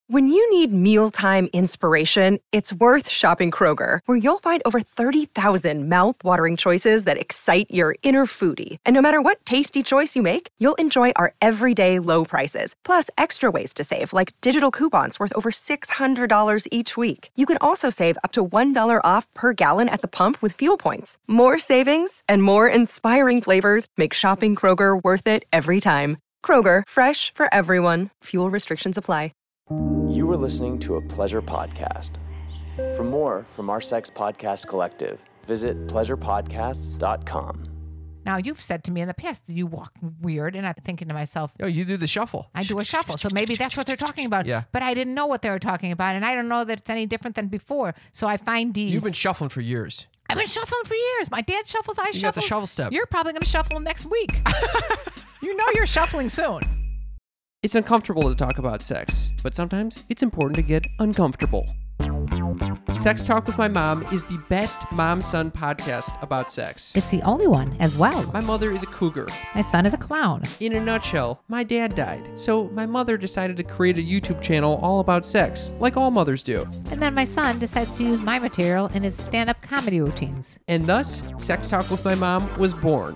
When you need mealtime inspiration, it's worth shopping Kroger, where you'll find over 30,000 mouth-watering choices that excite your inner foodie. And no matter what tasty choice you make, you'll enjoy our everyday low prices, plus extra ways to save, like digital coupons worth over $600 each week. You can also save up to $1 off per gallon at the pump with fuel points. More savings and more inspiring flavors make shopping Kroger worth it every time. Kroger, fresh for everyone. Fuel restrictions apply. You were listening to a Pleasure podcast. For more from our Sex Podcast Collective, visit pleasurepodcasts.com. Now, you've said to me in the past that you walk weird, and I'm thinking to myself, Oh, you do the shuffle. I do a shuffle, so maybe that's what they're talking about. Yeah. But I didn't know what they were talking about, and I don't know that it's any different than before. So I find these. You've been shuffling for years. I've been shuffling for years. My dad shuffles, I shuffle. You got the shovel step. You're probably going to shuffle next week. You know you're shuffling soon. It's uncomfortable to talk about sex, but sometimes it's important to get uncomfortable. Sex Talk with My Mom is the best mom-son podcast about sex. It's the only one as well. My mother is a cougar. My son is a clown. In a nutshell, my dad died, so my mother decided to create a YouTube channel all about sex, like all mothers do. And then my son decides to use my material in his stand-up comedy routines. And thus, Sex Talk with My Mom was born.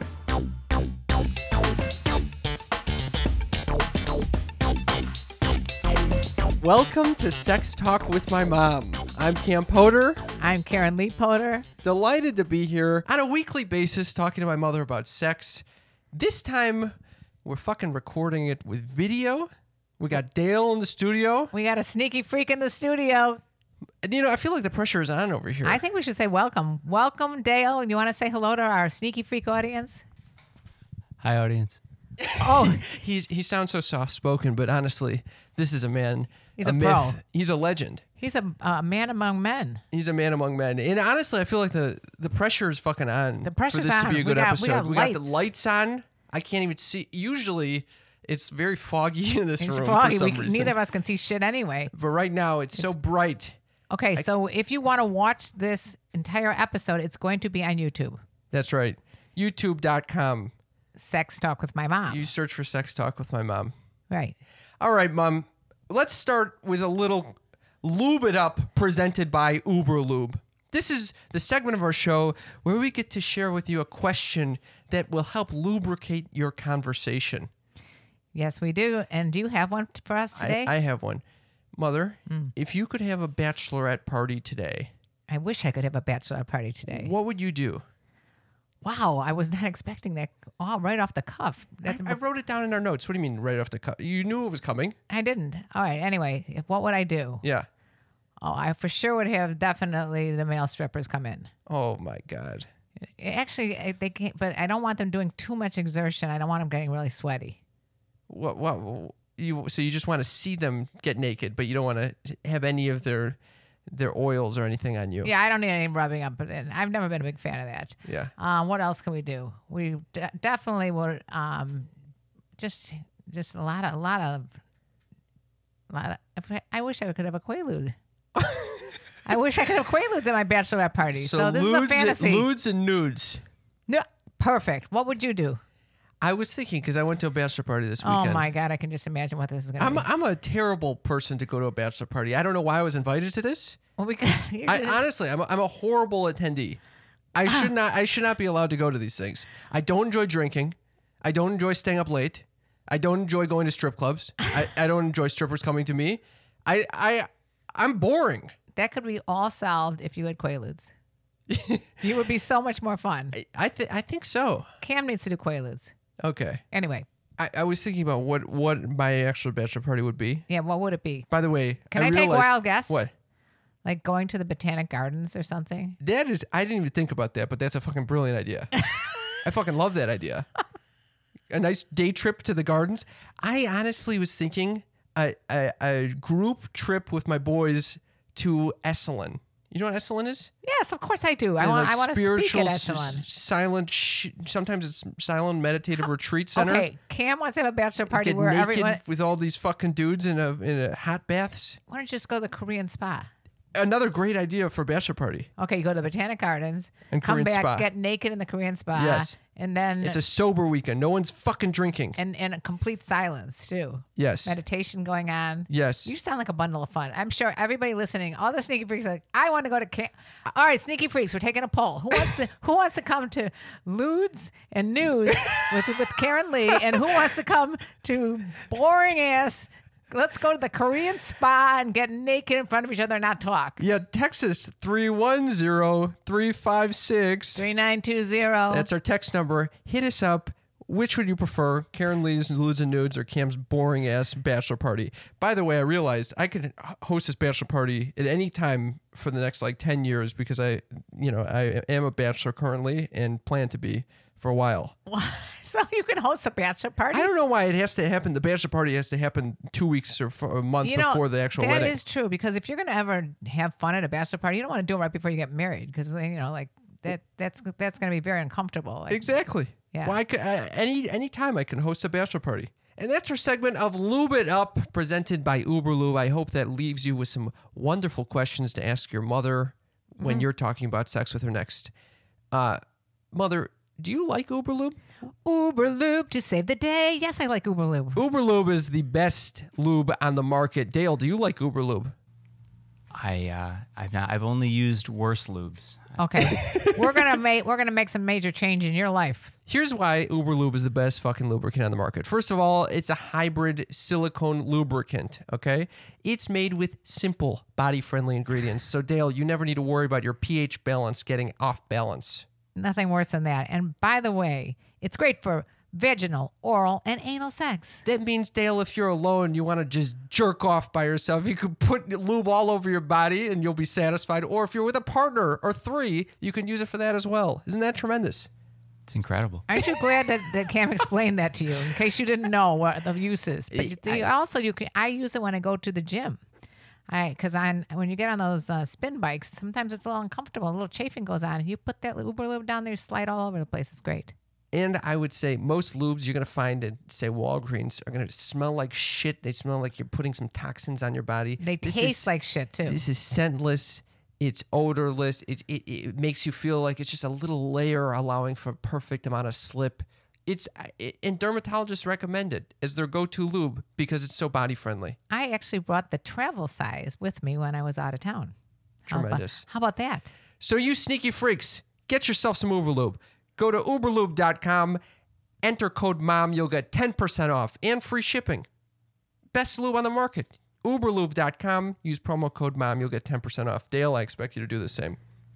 Welcome to Sex Talk with My Mom. I'm Cam Potter. I'm Karen Leapoter. Delighted to be here on a weekly basis talking to my mother about sex. This time, we're fucking recording it with video. We got Dale in the studio. We got a sneaky freak in the studio. And, you know, I feel like the pressure is on over here. I think we should say welcome. Welcome, Dale. You want to say hello to our sneaky freak audience? Hi, audience. Oh, he sounds so soft-spoken, but honestly, this is a man. He's a myth. pro. He's a legend. He's a man among men. He's a man among men. And honestly, I feel like the pressure is fucking on The pressure's for this to on. be a good We episode. We got the lights. lights on. I can't even see. Usually, it's very foggy in this It's room foggy. for some reason. Neither of us can see shit anyway. But right now, it's so bright. Okay, so if you want to watch this entire episode, it's going to be on YouTube. That's right. YouTube.com. Sex Talk with My Mom. You search for Sex Talk with My Mom. Right. All right, Mom. Let's start with a little Lube It Up presented by Uber Lube. This is the segment of our show where we get to share with you a question that will help lubricate your conversation. Yes, we do. And do you have one for us today? I have one. Mother, if you could have a bachelorette party today, I wish I could have a bachelor party today. what would you do? Wow, I was not expecting that. Oh, right off the cuff. I wrote it down in our notes. What do you mean right off the cuff? You knew it was coming. I didn't. All right. Anyway, what would I do? Yeah. Oh, I for sure would have definitely the male strippers come in. Oh, my God. Actually, they can't, but I don't want them doing too much exertion. I don't want them getting really sweaty. So you just want to see them get naked, but you don't want to have any of their oils or anything on you. Yeah, I don't need any rubbing up. But I've never been a big fan of that. Yeah. What else can we do? We definitely would just a lot of. I wish I could have a Quaalude. I wish I could have Quaaludes at my bachelorette party. So this is a fantasy. Ludes and nudes. No, perfect. What would you do? I was thinking, because I went to a bachelor party this weekend. Oh my God, I can just imagine what this is going to be. I'm a terrible person to go to a bachelor party. I don't know why I was invited to this. Well, Honestly, I'm a horrible attendee. I should not be allowed to go to these things. I don't enjoy drinking. I don't enjoy staying up late. I don't enjoy going to strip clubs. I don't enjoy strippers coming to me. I'm boring. That could be all solved if you had Quaaludes. You would be so much more fun. I think so. Cam needs to do Quaaludes. Okay. Anyway. I was thinking about what my actual bachelor party would be. Yeah, what would it be? By the way, Can I take a wild guess? What? Like going to the Botanic Gardens or something? I didn't even think about that, but that's a fucking brilliant idea. I fucking love that idea. A nice day trip to the gardens. I honestly was thinking a group trip with my boys to Esalen. You know what Esalen is? Yes, of course I do. I want to speak at Esalen. Silent, sometimes it's silent meditative retreat center. Okay, Cam wants to have a bachelor party Get where naked everyone. with all these fucking dudes in a hot baths. Why don't you just go to the Korean spa? Another great idea for a bachelor party. Okay, you go to the Botanic Gardens, And come Korean back, spa. get naked in the Korean spa, Yes. And then It's a sober weekend. No one's fucking drinking. and a complete silence too. Yes. Meditation going on. Yes. You sound like a bundle of fun. I'm sure everybody listening, all the sneaky freaks, are like, I want to go to camp. All right, sneaky freaks, we're taking a poll. Who wants to come to Ludes and Nudes with Karen Lee, and who wants to come to boring ass? Let's go to the Korean spa and get naked in front of each other and not talk. Yeah, Texas 310-356. 3920. That's our text number. Hit us up. Which would you prefer, Karen Lee's Ludes and Nudes or Cam's boring ass bachelor party? By the way, I realized I could host this bachelor party at any time for the next 10 years because I am a bachelor currently and plan to be for a while. So you can host a bachelor party? I don't know why it has to happen. The bachelor party has to happen 2 weeks or for a month before the actual wedding. That is true, because if you're going to ever have fun at a bachelor party, you don't want to do it right before you get married, because that's going to be very uncomfortable. Exactly. Yeah. Well, any time I can host a bachelor party. And that's our segment of Lube It Up, presented by Uberlube. I hope that leaves you with some wonderful questions to ask your mother when you're talking about sex with her next. Mother, do you like Uberlube? Uberlube to save the day. Yes, I like Uberlube. Uberlube is the best lube on the market. Dale, do you like Uberlube? I've only used worse lubes. Okay, we're gonna make some major change in your life. Here's why Uberlube is the best fucking lubricant on the market. First of all, it's a hybrid silicone lubricant, okay? It's made with simple, body-friendly ingredients. So, Dale, you never need to worry about your pH balance getting off balance. Nothing worse than that. And by the way, it's great for vaginal, oral, and anal sex. That means, Dale, if you're alone, you want to just jerk off by yourself, you can put lube all over your body and you'll be satisfied. Or if you're with a partner or three, you can use it for that as well. Isn't that tremendous? It's incredible. Aren't you glad that Cam explained that to you, in case you didn't know what the use is? But I use it when I go to the gym. Because when you get on those spin bikes, sometimes it's a little uncomfortable. A little chafing goes on. You put that Uberlube down there, you slide all over the place. It's great. And I would say most lubes you're going to find at, say, Walgreens are going to smell like shit. They smell like you're putting some toxins on your body. They taste like shit, too. This is scentless. It's odorless. It makes you feel like it's just a little layer allowing for a perfect amount of slip. And dermatologists recommend it as their go-to lube because it's so body-friendly. I actually brought the travel size with me when I was out of town. Tremendous. How about that? So you sneaky freaks, get yourself some Uberlube. Go to uberlube.com, enter code MOM, you'll get 10% off and free shipping. Best lube on the market. Uberlube.com, use promo code MOM, you'll get 10% off. Dale, I expect you to do the same.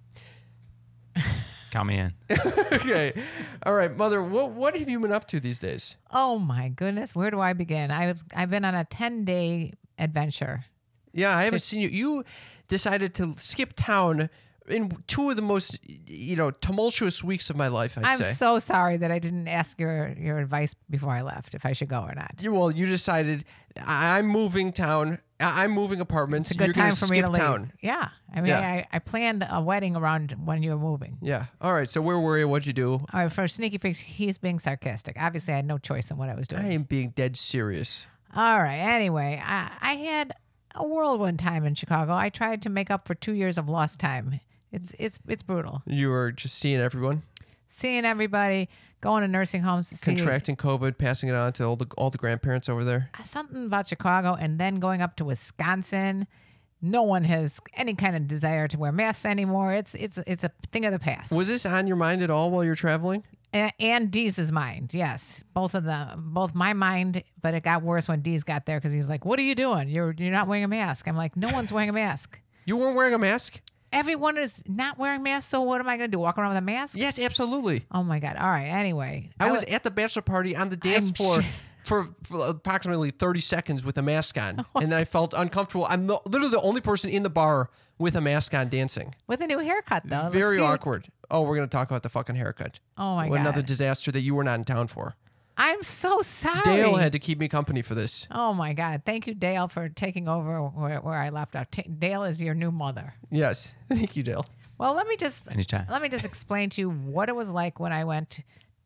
Count me in. Okay. All right, Mother, what have you been up to these days? Oh, my goodness. Where do I begin? I've been on a 10-day adventure. Yeah, I haven't seen you. You decided to skip town in two of the most, tumultuous weeks of my life, I'm say. so sorry that I didn't ask your advice before I left, if I should go or not. Well, you decided, I'm moving town. I'm moving apartments. It's a good You're time gonna for me to skip leave. town. Yeah. I mean, Yeah. I planned a wedding around when you were moving. Yeah. All right. So where were you? What'd you do? All right, for Sneaky Freaks, he's being sarcastic. Obviously, I had no choice in what I was doing. I am being dead serious. All right. Anyway, I had a whirlwind time in Chicago. I tried to make up for 2 years of lost time. It's brutal. You were just seeing everyone, Seeing everybody, going to nursing homes to see contracting COVID, passing it on to all the grandparents over there. something about Chicago, and then going up to Wisconsin. No one has any kind of desire to wear masks anymore. It's a thing of the past. Was this on your mind at all while you're traveling? And Dee's mind, yes, both my mind, but it got worse when Dee's got there because he's like, "What are you doing? You're not wearing a mask." I'm like, "No one's wearing a mask. You weren't wearing a mask? Everyone is not wearing masks. So what am I going to do? Walk around with a mask?" Yes, absolutely. Oh my god! All right. Anyway, I was at the bachelor party on the dance I'm floor sure- for approximately 30 seconds with a mask on, and then I felt uncomfortable. I'm literally the only person in the bar with a mask on dancing. with a new haircut though. It looks Very cute. awkward. Oh, we're going to talk about the fucking haircut. Oh my god! Another disaster that you were not in town for. I'm so sorry. Dale had to keep me company for this. Oh my god! Thank you, Dale, for taking over where I left off. Dale is your new mother. Yes. Thank you, Dale. Well, let me just Anytime. explain to you what it was like when I went.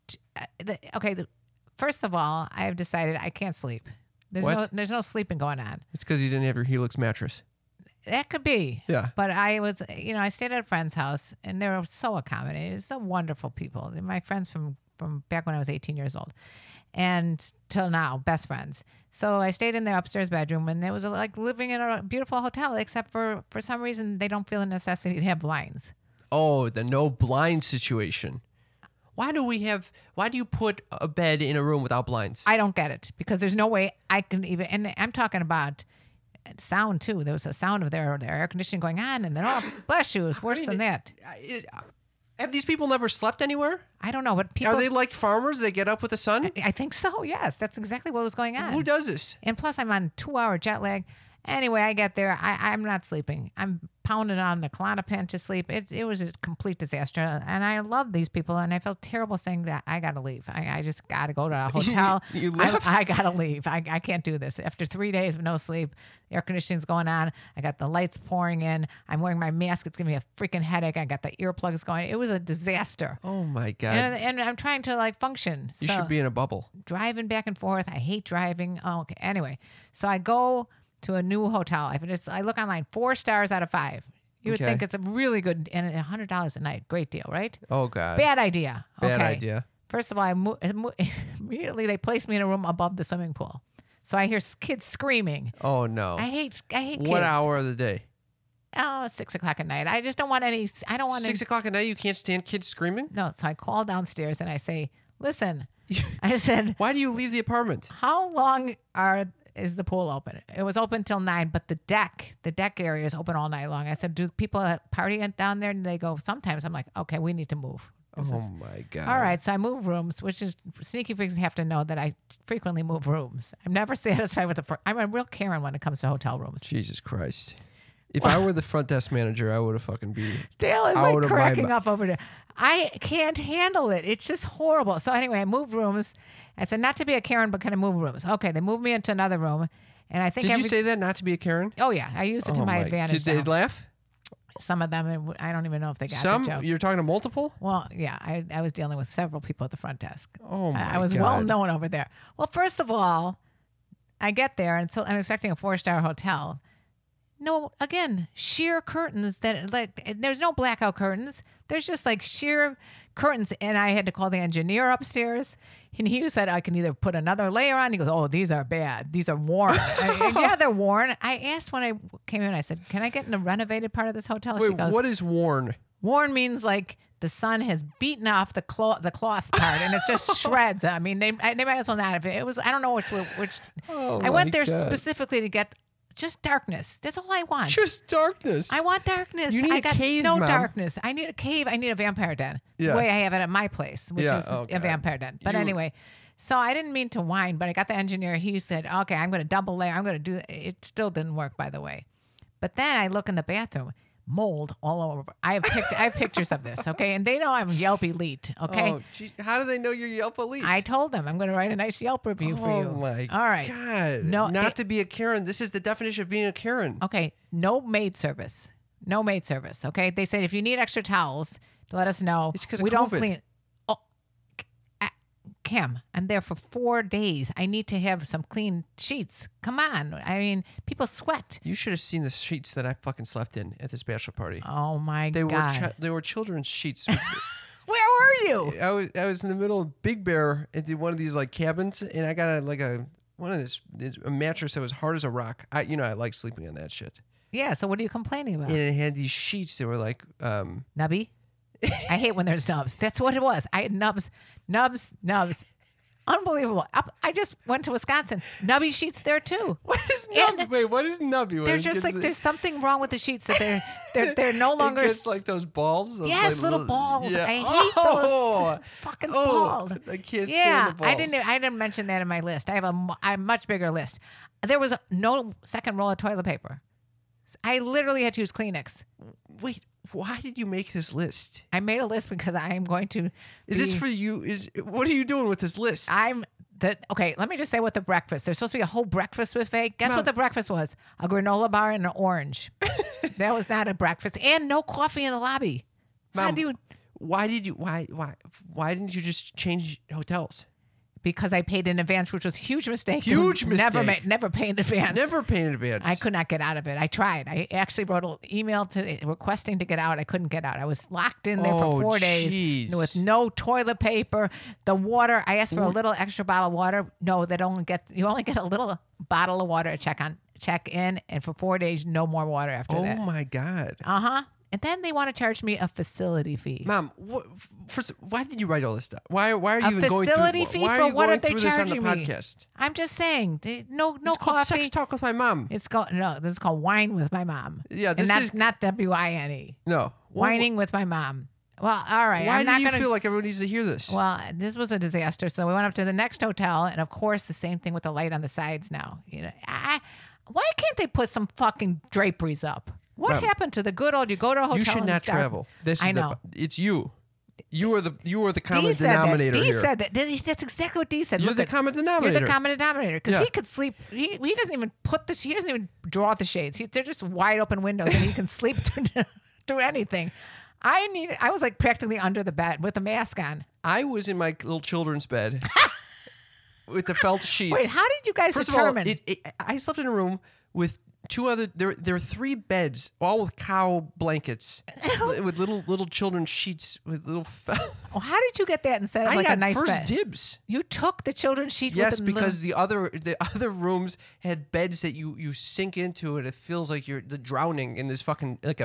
First of all, I have decided I can't sleep. What? There's no sleeping going on. It's because you didn't have your Helix mattress. That could be. Yeah. But I stayed at a friend's house, and they were so accommodating. So wonderful people. My friends from from back when I was 18 years old, and till now, best friends. So I stayed in their upstairs bedroom, and it was like living in a beautiful hotel, except for some reason they don't feel the necessity to have blinds. Oh, the no blind situation. Why do you put a bed in a room without blinds? I don't get it, because there's no way I can even, and I'm talking about sound too. There was a sound of their air conditioning going on, and then, oh, bless you, it's worse than that. Have these people never slept anywhere? I don't know, but people... Are they like farmers? They get up with the sun? I think so, yes. That's exactly what was going on. Who does this? And plus, I'm on 2-hour jet lag. Anyway, I get there. I'm not sleeping. I'm pounding on the Klonopin to sleep. It was a complete disaster. And I love these people, and I felt terrible saying that I got to leave. I just got to go to a hotel. You left? I got to leave. I can't do this. After 3 days of no sleep, the air conditioning's going on. I got the lights pouring in. I'm wearing my mask. It's giving me a freaking headache. I got the earplugs going. It was a disaster. Oh, my God. And I'm trying to like function. You So, should be in a bubble. driving back and forth. I hate driving. Oh, okay. Anyway, so I go to a new hotel. I look online, 4 stars out of 5. You would Okay. think it's a really good, and $100 a night. Great deal, right? Oh, God. Bad idea. Bad Okay. idea. First of all, immediately they placed me in a room above the swimming pool. So I hear kids screaming. Oh, no. I hate kids. What hour of the day? Oh, it's 6 o'clock at night. I just don't want any, I don't want 6 o'clock at night, you can't stand kids screaming? No, so I call downstairs and I say, listen, I said, Why do you leave the apartment? how long is the pool open? It was open till 9, but the deck area is open all night long. I said, do people party down there? And they go, sometimes. I'm like, okay, we need to move. Oh, my God. All right, so I move rooms, which is sneaky freaks have to know that I frequently move rooms. I'm never satisfied with I'm a real Karen when it comes to hotel rooms. Jesus Christ. If I were the front desk manager, I would have fucking be Dale is out like of my cracking up over there. I can't handle it. It's just horrible. So anyway, I moved rooms. I said not to be a Karen, but kind of move rooms. Okay, they moved me into another room, and I think Did you say that not to be a Karen? Oh yeah, I used it to Oh my advantage. Did they now. laugh? Some of them, I don't even know if they got Some? the joke. You're talking to multiple? Well, yeah, I was dealing with several people at the front desk. Oh, my I was God. well known over there. Well, first of all, I get there, and so I'm expecting a 4-star hotel. No, again, sheer curtains that like there's no blackout curtains. There's just like sheer curtains, and I had to call the engineer upstairs, and he said I can either put another layer on. He goes, "Oh, these are bad. These are worn." Yeah, they're worn. I asked when I came in. I said, "Can I get in the renovated part of this hotel?" Wait, She goes, what is worn? Worn means like the sun has beaten off the cloth part, and it just shreds. I mean, they might as well not have it. It was I don't know which. Oh, I went there my God. specifically to get just darkness. That's all I want. Just darkness. I want darkness. You need I a got cave, no Mom. darkness. I need a cave. I need a vampire den. Yeah. The way I have it at my place, which Yeah, is oh, a God. vampire den. But You- anyway, so I didn't mean to whine, but I got the engineer. He said, "Okay, I'm going to double layer. I'm going to do." It still didn't work, by the way. But then I look in the bathroom. Mold all over. I have pictures of this, okay? And they know I'm Yelp elite, okay? Oh, gee, how do they know you're Yelp elite? I told them I'm going to write a nice Yelp review for you. Oh, my All right. God. No, Not to be a Karen. This is the definition of being a Karen. Okay, no maid service. No maid service, okay? They said if you need extra towels, to let us know. It's 'cause of we don't COVID. clean. Oh, Cam, I'm there for 4 days. I need to have some clean sheets. Come on. I mean, people sweat. You should have seen the sheets that I fucking slept in at this bachelor party. Oh my They God. they were children's sheets. Where were you? I was in the middle of Big Bear at one of these like cabins, and I got a mattress that was hard as a rock. I like sleeping on that shit. Yeah, so what are you complaining about? And it had these sheets that were like, Nubby? I hate when there's nubs. That's what it was. I had nubs. Unbelievable. I just went to Wisconsin. Nubby sheets there too. what is And nubby? Wait, what is nubby? They're just like there's something wrong with the sheets that they're no longer just like those balls. Those, yes, like, little balls. Yeah. I hate Oh! those fucking Oh, balls. I can't Yeah, stand the balls. I didn't mention that in my list. I have a much bigger list. There was no second roll of toilet paper. I literally had to use Kleenex. Wait, why did you make this list? I made a list because I am going to. Is this be- for you? What are you doing with this list? Okay, let me just say what the breakfast. There's supposed to be a whole breakfast buffet. Guess Mom. what the breakfast was? A granola bar and an orange. That was not a breakfast, and no coffee in the lobby. How Mom, do you? why didn't you just change hotels? because I paid in advance, which was a huge mistake. Huge Never mistake. Never pay in advance. Never pay in advance. I could not get out of it. I tried. I actually wrote an email requesting to get out. I couldn't get out. I was locked in there for 4 days jeez. with no toilet paper. The water, I asked for a little extra bottle of water. No, you only get a little bottle of water to check in, and for 4 days, no more water after that. Oh my God. Uh-huh. And then they want to charge me a facility fee. Mom, why did you write all this stuff? Why are you even going through? Facility fee why for are you what going are they through this on the charging me? podcast? I'm just saying, no It's called coffee. Sex Talk with my mom. This is called Wine with my mom. Yeah, and this that's is- not WINE. No. Whining with my mom. Well, all right. Why I'm do not you gonna, feel like everyone needs to hear this? Well, this was a disaster. So we went up to the next hotel, and of course, the same thing with the light on the sides. Now, why can't they put some fucking draperies up? What Ma'am, happened to the good old? You go to a hotel. you should and not it's dark. travel. This I is know. It's you. You are the common Dee said denominator that. Dee here. said that. That's exactly what Dee said. You're Look the at- common You're denominator. the common denominator because Yeah. he could sleep. He doesn't even he doesn't even draw the shades. They're just wide open windows, and he can sleep through anything. I was like practically under the bed with a mask on. I was in my little children's bed with the felt sheets. Wait, how did you guys First determine? of all, I slept in a room with two other. There are 3 beds, all with cow blankets, with little children's sheets with little. Oh, how did you get that instead of I like got a nice first bed? dibs. You took the children's sheet. Yes, with the because the other rooms had beds that you sink into, and it feels like you're drowning in this fucking not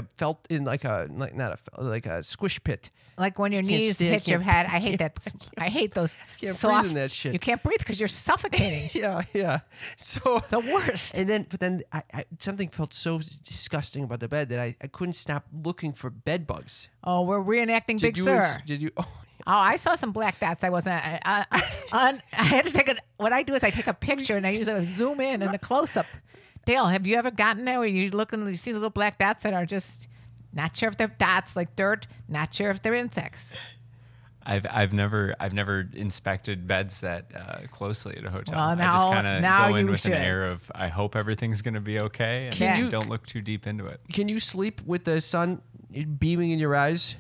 a squish pit. like when your Can't knees stand- hit your can't- head. I hate that. I hate those Can't soft. breathe in that shit. You can't breathe because you're suffocating. Yeah. So The worst. And then I something felt so disgusting about the bed that I couldn't stop looking for bed bugs. Oh, we're reenacting Big you Sur. Did you? Oh, Oh, I saw some black dots. I wasn't. I had to take it. What I do is I take a picture and I use a zoom in and a close up. Dale, have you ever gotten there where you look and you see little black dots that are just not sure if they're dots like dirt, not sure if they're insects? I've never inspected beds that closely at a hotel. Well, I just kind now of go in you with should. an air of I hope everything's going to be okay, and Can you- don't look too deep into it. can you sleep with the sun beaming in your eyes?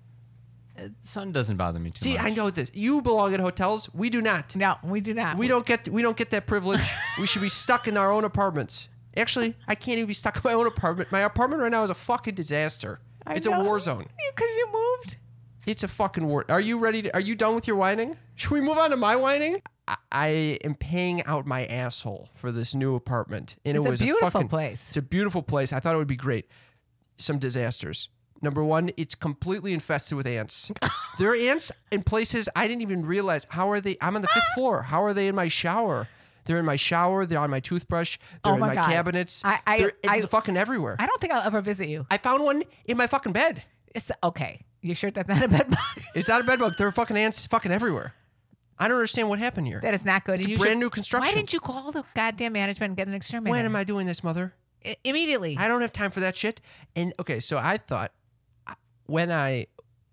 Sun doesn't bother me too See, much. I know this. You belong in hotels. We do not. No, we do not. We don't get that privilege. We should be stuck in our own apartments. Actually, I can't even be stuck in my own apartment. My apartment right now is a fucking disaster. It's a war zone. Because you moved. It's a fucking war. Are you ready? Are you done with your whining? Should we move on to my whining? I am paying out my asshole for this new apartment, and It's it a was beautiful fucking place. It's a beautiful place. I thought it would be great. Some disasters. Number one, it's completely infested with ants. There are ants in places I didn't even realize. How are they? I'm on the 5th floor. How are they in my shower? They're in my shower. They're on my toothbrush. They're Oh in my my God. cabinets. I They're fucking everywhere. I don't think I'll ever visit you. I found one in my fucking bed. It's okay. You sure that's not a bed bug? It's not a bed bug. There are fucking ants fucking everywhere. I don't understand what happened here. That is not good. It's And you brand should- new construction. Why didn't you call the goddamn management and get an exterminator? When am I doing this, mother? Immediately. I don't have time for that shit. And okay, so I thought when I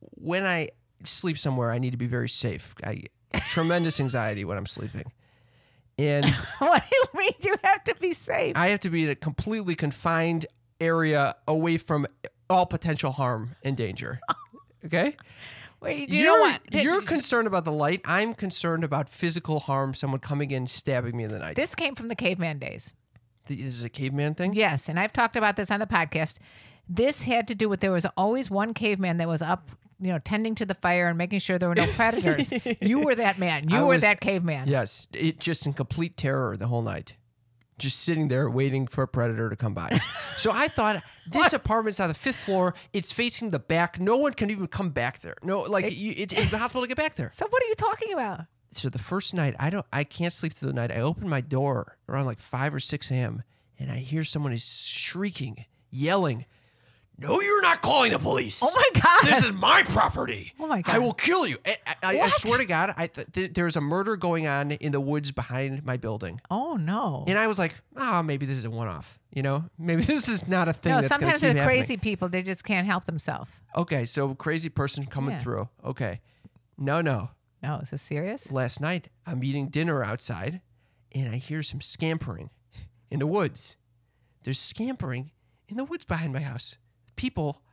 sleep somewhere, I need to be very safe. I get tremendous anxiety when I'm sleeping. And What do you mean you have to be safe? I have to be in a completely confined area away from all potential harm and danger. Okay? Wait, do you know what? You're concerned about the light. I'm concerned about physical harm, someone coming in, stabbing me in the night. This came from the caveman days. This is a caveman thing? Yes, and I've talked about this on the podcast. This had to do with there was always one caveman that was up, tending to the fire and making sure there were no predators. You were that man. You I were was- that caveman. Yes, it just in complete terror the whole night, just sitting there waiting for a predator to come by. So I thought this apartment's on the 5th floor. It's facing the back. No one can even come back there. No, like it's impossible to get back there. So what are you talking about? So the first night, I can't sleep through the night. I open my door around like 5 or 6 a.m. and I hear someone is shrieking, yelling. No, you're not calling the police. Oh my God. This is my property. Oh my God. I will kill you. I What? swear to God, there's a murder going on in the woods behind my building. Oh no. And I was like, maybe this is a one-off. Maybe this is not a thing No, that's going to sometimes keep they're happening. crazy people. They just can't help themselves. Okay, so crazy person coming Yeah. through. Okay. No. No, is this serious? Last night, I'm eating dinner outside, and I hear some scampering in the woods. There's scampering in the woods behind my house. People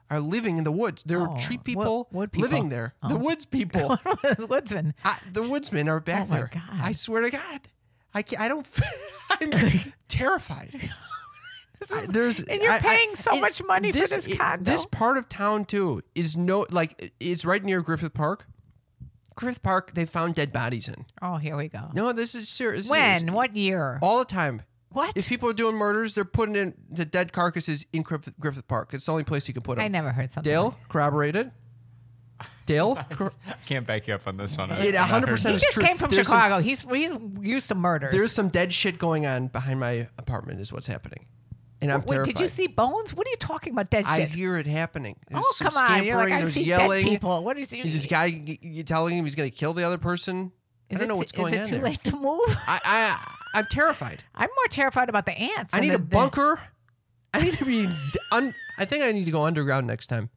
are living in the woods. There are tree people, wood people. living there. The woods people. Woodsman. The woodsmen are back Oh, my there. God. I swear to God. I don't. I'm terrified. And you're paying so much money for this condo. This part of town too is it's right near Griffith Park. Griffith Park, they found dead bodies in. Oh, here we go. No, this is serious. When? What year? All the time. What? If people are doing murders, they're putting in the dead carcasses in Griffith Park. It's the only place you can put them. I never heard something. Dale, like corroborated. Dale, I can't back you up on this one. it 100% He is just true. came from There's Chicago. He's used to murders. There's some dead shit going on behind my apartment. Is what's happening, and I'm Wait, terrified. did you see bones? What are you talking about? Dead I shit. hear it happening. There's Oh, some come on! You're like, scampering, I there's see yelling. dead people. What is Is this guy? You telling him he's going to kill the other person? I don't know what's going on Is it too there. late to move? I'm terrified. I'm more terrified about the ants. I and need the- a bunker. I need to be. I think I need to go underground next time.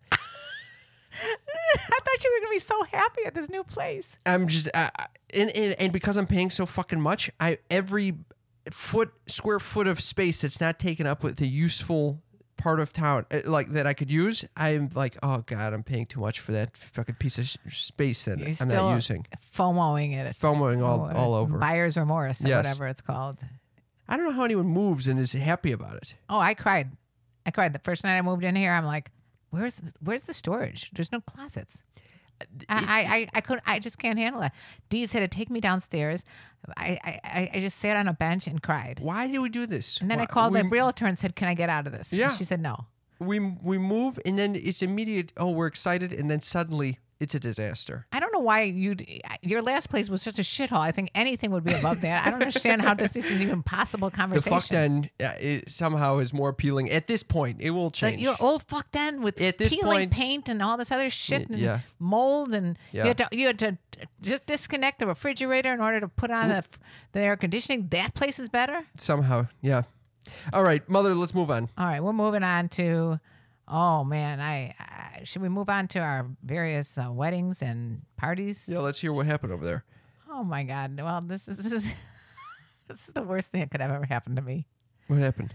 I thought you were going to be so happy at this new place. I'm just and because I'm paying so fucking much, every square foot of space that's not taken up with a useful part of town like that I could use, I'm like, oh God, I'm paying too much for that fucking piece of space that You're I'm still not using. FOMOing it. FOMOing all over. Buyer's remorse or Yes. whatever it's called. I don't know how anyone moves and is happy about it. Oh, I cried. The first night I moved in here. I'm like, where's the storage? There's no closets. I just can't handle it. Dee said to take me downstairs. I just sat on a bench and cried. Why do we do this? And then I called the realtor and said, "Can I get out of this?" Yeah. And she said no. We move and then it's immediate. Oh, we're excited, and then suddenly it's a disaster. I don't know why your last place was such a shithole. I think anything would be above that. I don't understand how this is even possible The conversation. fuck den it somehow is more appealing at this point. It will Like change. your old fuck den with At this peeling point- paint and all this other shit and Yeah. mold and Yeah. you had to just disconnect the refrigerator in order to put on the air conditioning. That place is better. Somehow, yeah. All right, mother, let's move on. All right, we're moving on to. Oh man, I should we move on to our various weddings and parties? Yeah, let's hear what happened over there. Oh my God! Well, this is this is the worst thing that could have ever happened to me. What happened?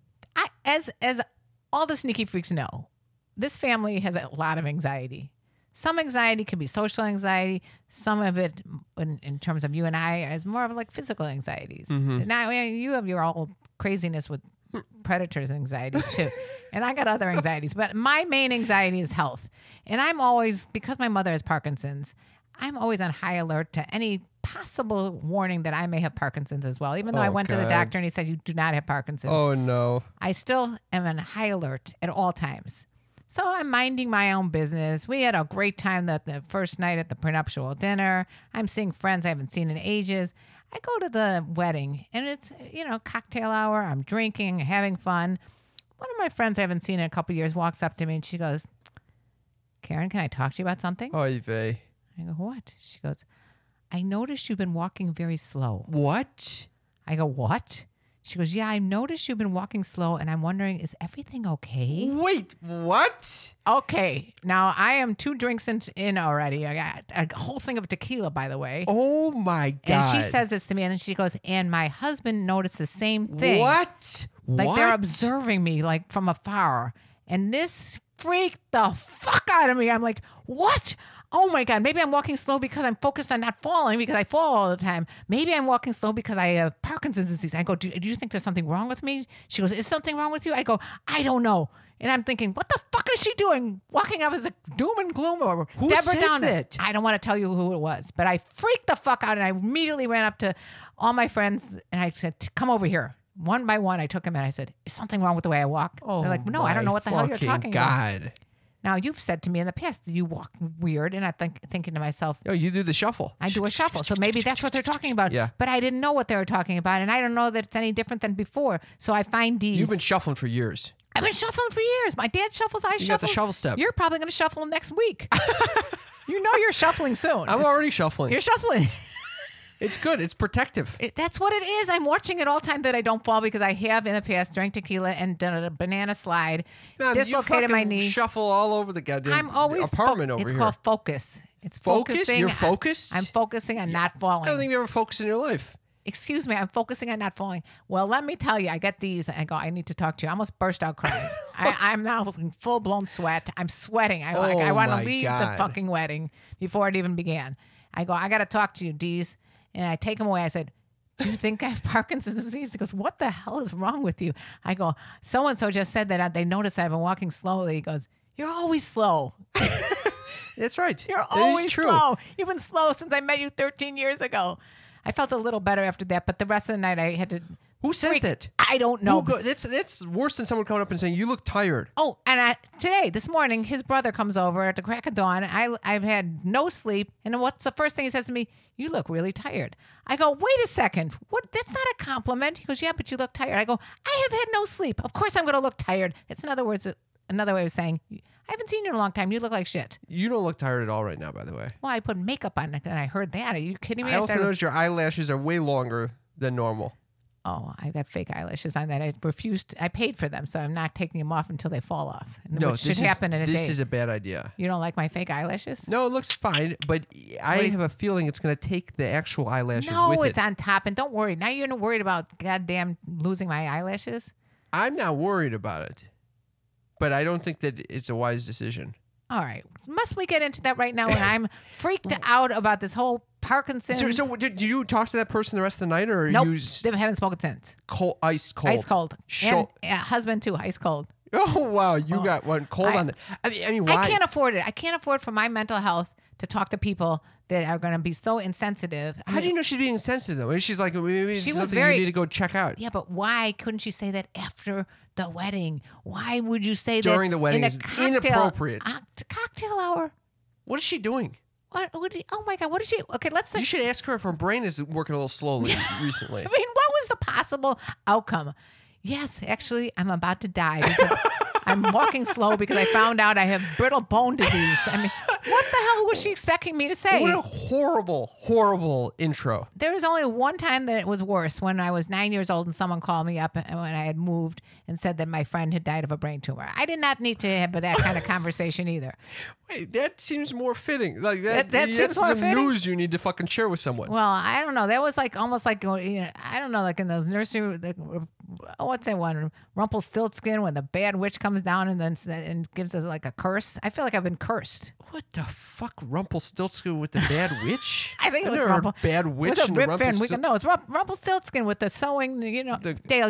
As all the sneaky freaks know, this family has a lot of anxiety. Some anxiety can be social anxiety. Some of it, in terms of you and I, is more of like physical anxieties. Now you have your old craziness with predators anxieties too, and I got other anxieties. But my main anxiety is health, and I'm always, because my mother has Parkinson's, I'm always on high alert to any possible warning that I may have Parkinson's as well. Even though I Oh, went to the God. doctor and he said you do not have Parkinson's. Oh no. I still am on high alert at all times. So I'm minding my own business. We had a great time the first night at the prenuptial dinner. I'm seeing friends I haven't seen in ages. I go to the wedding and it's, cocktail hour. I'm drinking, having fun. One of my friends I haven't seen in a couple of years walks up to me and she goes, "Karen, can I talk to you about something?" Oy vey. I go, "What?" She goes, "I noticed you've been walking very slow." What? I go, "What?" She goes, "Yeah, I noticed you've been walking slow, and I'm wondering, is everything okay?" Wait, what? Okay, now I am 2 drinks in already. I got a whole thing of tequila, by the way. Oh my God. And she says this to me, and then she goes, "And my husband noticed the same thing. What? Like they're What? observing me, like from afar." And this freaked the fuck out of me. I'm like, "What? Oh my God, maybe I'm walking slow because I'm focused on not falling because I fall all the time. Maybe I'm walking slow because I have Parkinson's disease." I go, do you think there's something wrong with me?" She goes, "Is something wrong with you?" I go, "I don't know." And I'm thinking, what the fuck is she doing? Walking up as a doom and gloom or Who Deborah says Downer. that? I don't want to tell you who it was, but I freaked the fuck out and I immediately ran up to all my friends and I said, "Come over here." One by one, I took them and I said, "Is something wrong with the way I walk?" Oh, They're like, "No, I don't know what the hell you're fucking talking about." God. Now, you've said to me in the past that you walk weird, and I'm thinking to myself, Oh, you do the shuffle. I do a shuffle, so maybe that's what they're talking about. Yeah. But I didn't know what they were talking about, and I don't know that it's any different than before. So I find these. You've been shuffling for years. I've been shuffling for years. My dad shuffles, I You shuffle. got the shovel step. You're probably going to shuffle next week. You know you're shuffling soon. I'm already shuffling. You're shuffling. It's good. It's protective. That's what it is. I'm watching it all the time that I don't fall because I have in the past drank tequila and done a banana slide, Man, you dislocated my fucking knee. Shuffle all over the goddamn I'm always apartment over It's here. called focus. It's Focus? focusing. You're focused? I'm focusing on not I falling. don't think you ever focused in your life. Excuse me, I'm focusing on not falling. Well, let me tell you, I get these and I go, I need to talk to you. I almost burst out crying. I I'm now in full blown sweat. I'm sweating. I Oh want to my leave God. the fucking wedding before it even began. I go, I got to talk to you, Dees. And I take him away. I said, do you think I have Parkinson's disease? He goes, what the hell is wrong with you? I go, so-and-so just said that they noticed I've been walking slowly. He goes, you're always slow. That's right. You're That is always true. slow. You've been slow since I met you 13 years ago. I felt a little better after that, but the rest of the night I had to. Who says that? I don't know. That's worse than someone coming up and saying you look tired. Oh, and this morning, his brother comes over at the crack of dawn. I've had no sleep, and what's the first thing he says to me? You look really tired. I go, wait a second. What? That's not a compliment. He goes, yeah, but you look tired. I go, I have had no sleep. Of course I'm going to look tired. It's another way of saying, I haven't seen you in a long time. You look like shit. You don't look tired at all right now, by the way. Well, I put makeup on and I heard that. Are you kidding me? I also noticed your eyelashes are way longer than normal. Oh, I got fake eyelashes on that. I refused. I paid for them, so I'm not taking them off until they fall off. No, which should happen in a day. This is a bad idea. You don't like my fake eyelashes? No, it looks fine, but I have a feeling it's going to take the actual eyelashes No, with it's it. on top. And don't worry. Now you're not worried about goddamn losing my eyelashes. I'm not worried about it, but I don't think that it's a wise decision. All right. Must we get into that right now when I'm freaked out about this whole Parkinson's? So did you talk to that person the rest of the night, or Nope. you They haven't spoken since. ice cold? Ice cold. And husband too, ice cold. Oh wow, you got one cold on it. I mean, why? I can't afford it. I can't afford for my mental health to talk to people that are going to be so insensitive. How do you know she's being insensitive though? Maybe she's like, maybe it's She was something very- you need to go check out. Yeah, but why couldn't she say that after the wedding? Why would you say During that the wedding in a is cocktail, inappropriate. Cocktail hour. What is she doing? What? Oh my God! What did she? Okay, let's You think. should ask her if her brain is working a little slowly recently. I mean, what was the possible outcome? Yes, actually, I'm about to die because I'm walking slow because I found out I have brittle bone disease. I mean, what the hell was she expecting me to say? What a horrible, horrible intro. There was only one time that it was worse when I was 9 years old and someone called me up and when I had moved and said that my friend had died of a brain tumor. I did not need to have that kind of conversation either. Wait, that seems more fitting. Like that That seems that's more some fitting? news you need to fucking share with someone. Well, I don't know. That was like almost like, I don't know, like in those nursery, what's that one? Rumpelstiltskin when the bad witch comes down and gives us like a curse. I feel like I've been cursed. What the fuck, Rumpelstiltskin with the bad witch? I think it I've was never heard bad It witch was a and Rip Van Rumpelstiltskin. No, it's Rumpelstiltskin with the sewing, Dale,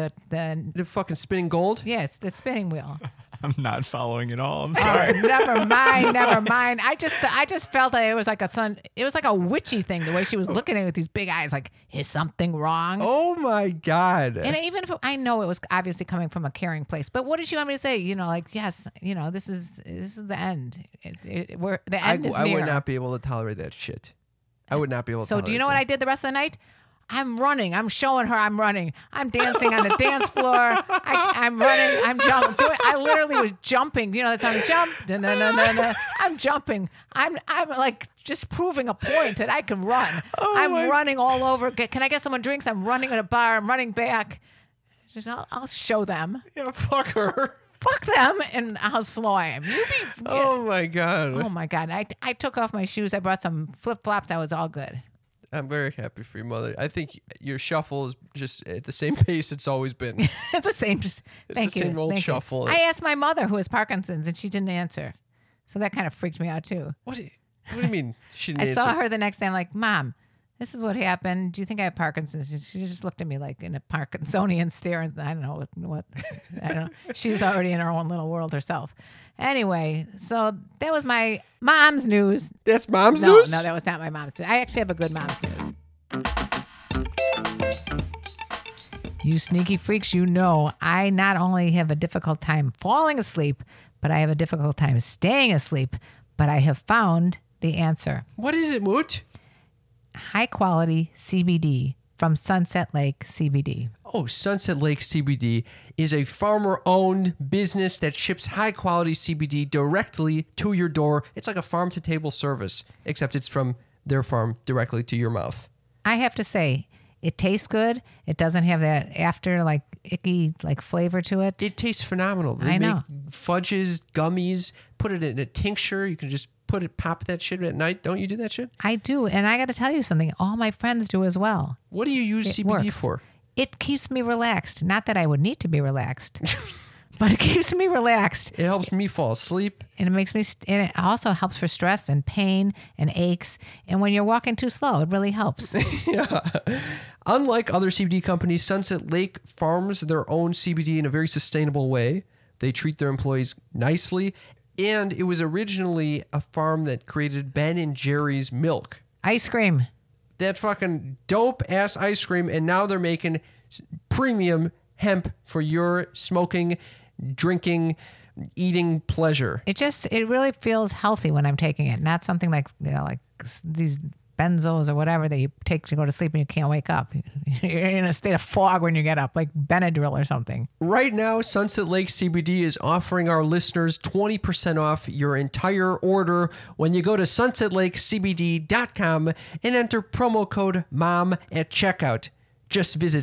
The fucking spinning gold. yeah, it's the spinning wheel. I'm not following at all. I'm sorry. Never mind. I just felt that it was like a witchy thing, the way she was looking at me with these big eyes, like, is something wrong? Oh my god. And even if I know it was obviously coming from a caring place, but what did she want me to say? Like, yes, this is the end. The end is I near. would not be able to tolerate that shit. I would not be able to So tolerate do you know what I did the rest of the night? I'm running. I'm showing her I'm running. I'm dancing on the dance floor. I'm running. I'm jumping. I literally was jumping. That song, jump. I'm jumping. I'm like just proving a point that I can run. I'm running all over. Can I get someone drinks? I'm running at a bar. I'm running back. I'll show them. Yeah, fuck her. Fuck them and how slow I am. Oh my god. Oh my God. I took off my shoes. I brought some flip flops. I was all good. I'm very happy for your mother. I think your shuffle is just at the same pace it's always been. It's the same. Thank the you. same old Thank you. shuffle. I asked my mother who has Parkinson's and she didn't answer. So that kind of freaked me out too. What do you mean she didn't I answer? saw her the next day. I'm like, Mom, this is what happened. Do you think I have Parkinson's? She just looked at me like in a Parkinsonian stare. And I don't know what. I don't know. She's already in her own little world herself. Anyway, so that was my mom's news. That's mom's No, news? no, that was not my mom's news. I actually have a good mom's news. You sneaky freaks, I not only have a difficult time falling asleep, but I have a difficult time staying asleep. But I have found the answer. What is it, Moot? High quality CBD from Sunset Lake CBD. Oh, Sunset Lake CBD is a farmer-owned business that ships high-quality CBD directly to your door. It's like a farm-to-table service, except it's from their farm directly to your mouth. I have to say, it tastes good. It doesn't have that after icky flavor to it. It tastes phenomenal. They I know. make fudges, gummies, put it in a tincture. You can just pop that shit at night. Don't you do that shit? I do, and I got to tell you something. All my friends do as well. What do you use It CBD works. for? It keeps me relaxed. Not that I would need to be relaxed, but it keeps me relaxed. It helps me fall asleep. And it makes me, and it also helps for stress and pain and aches. And when you're walking too slow, it really helps. Unlike other CBD companies, Sunset Lake farms their own CBD in a very sustainable way. They treat their employees nicely. And it was originally a farm that created Ben and Jerry's milk. Ice cream. That fucking dope ass ice cream. And now they're making premium hemp for your smoking, drinking, eating pleasure. It really feels healthy when I'm taking it. Not something like, like these benzos or whatever that you take to go to sleep and you can't wake up. You're in a state of fog when you get up, like Benadryl or something. Right now, Sunset Lake CBD is offering our listeners 20% off your entire order when you go to sunsetlakecbd.com and enter promo code MOM at checkout. Just visit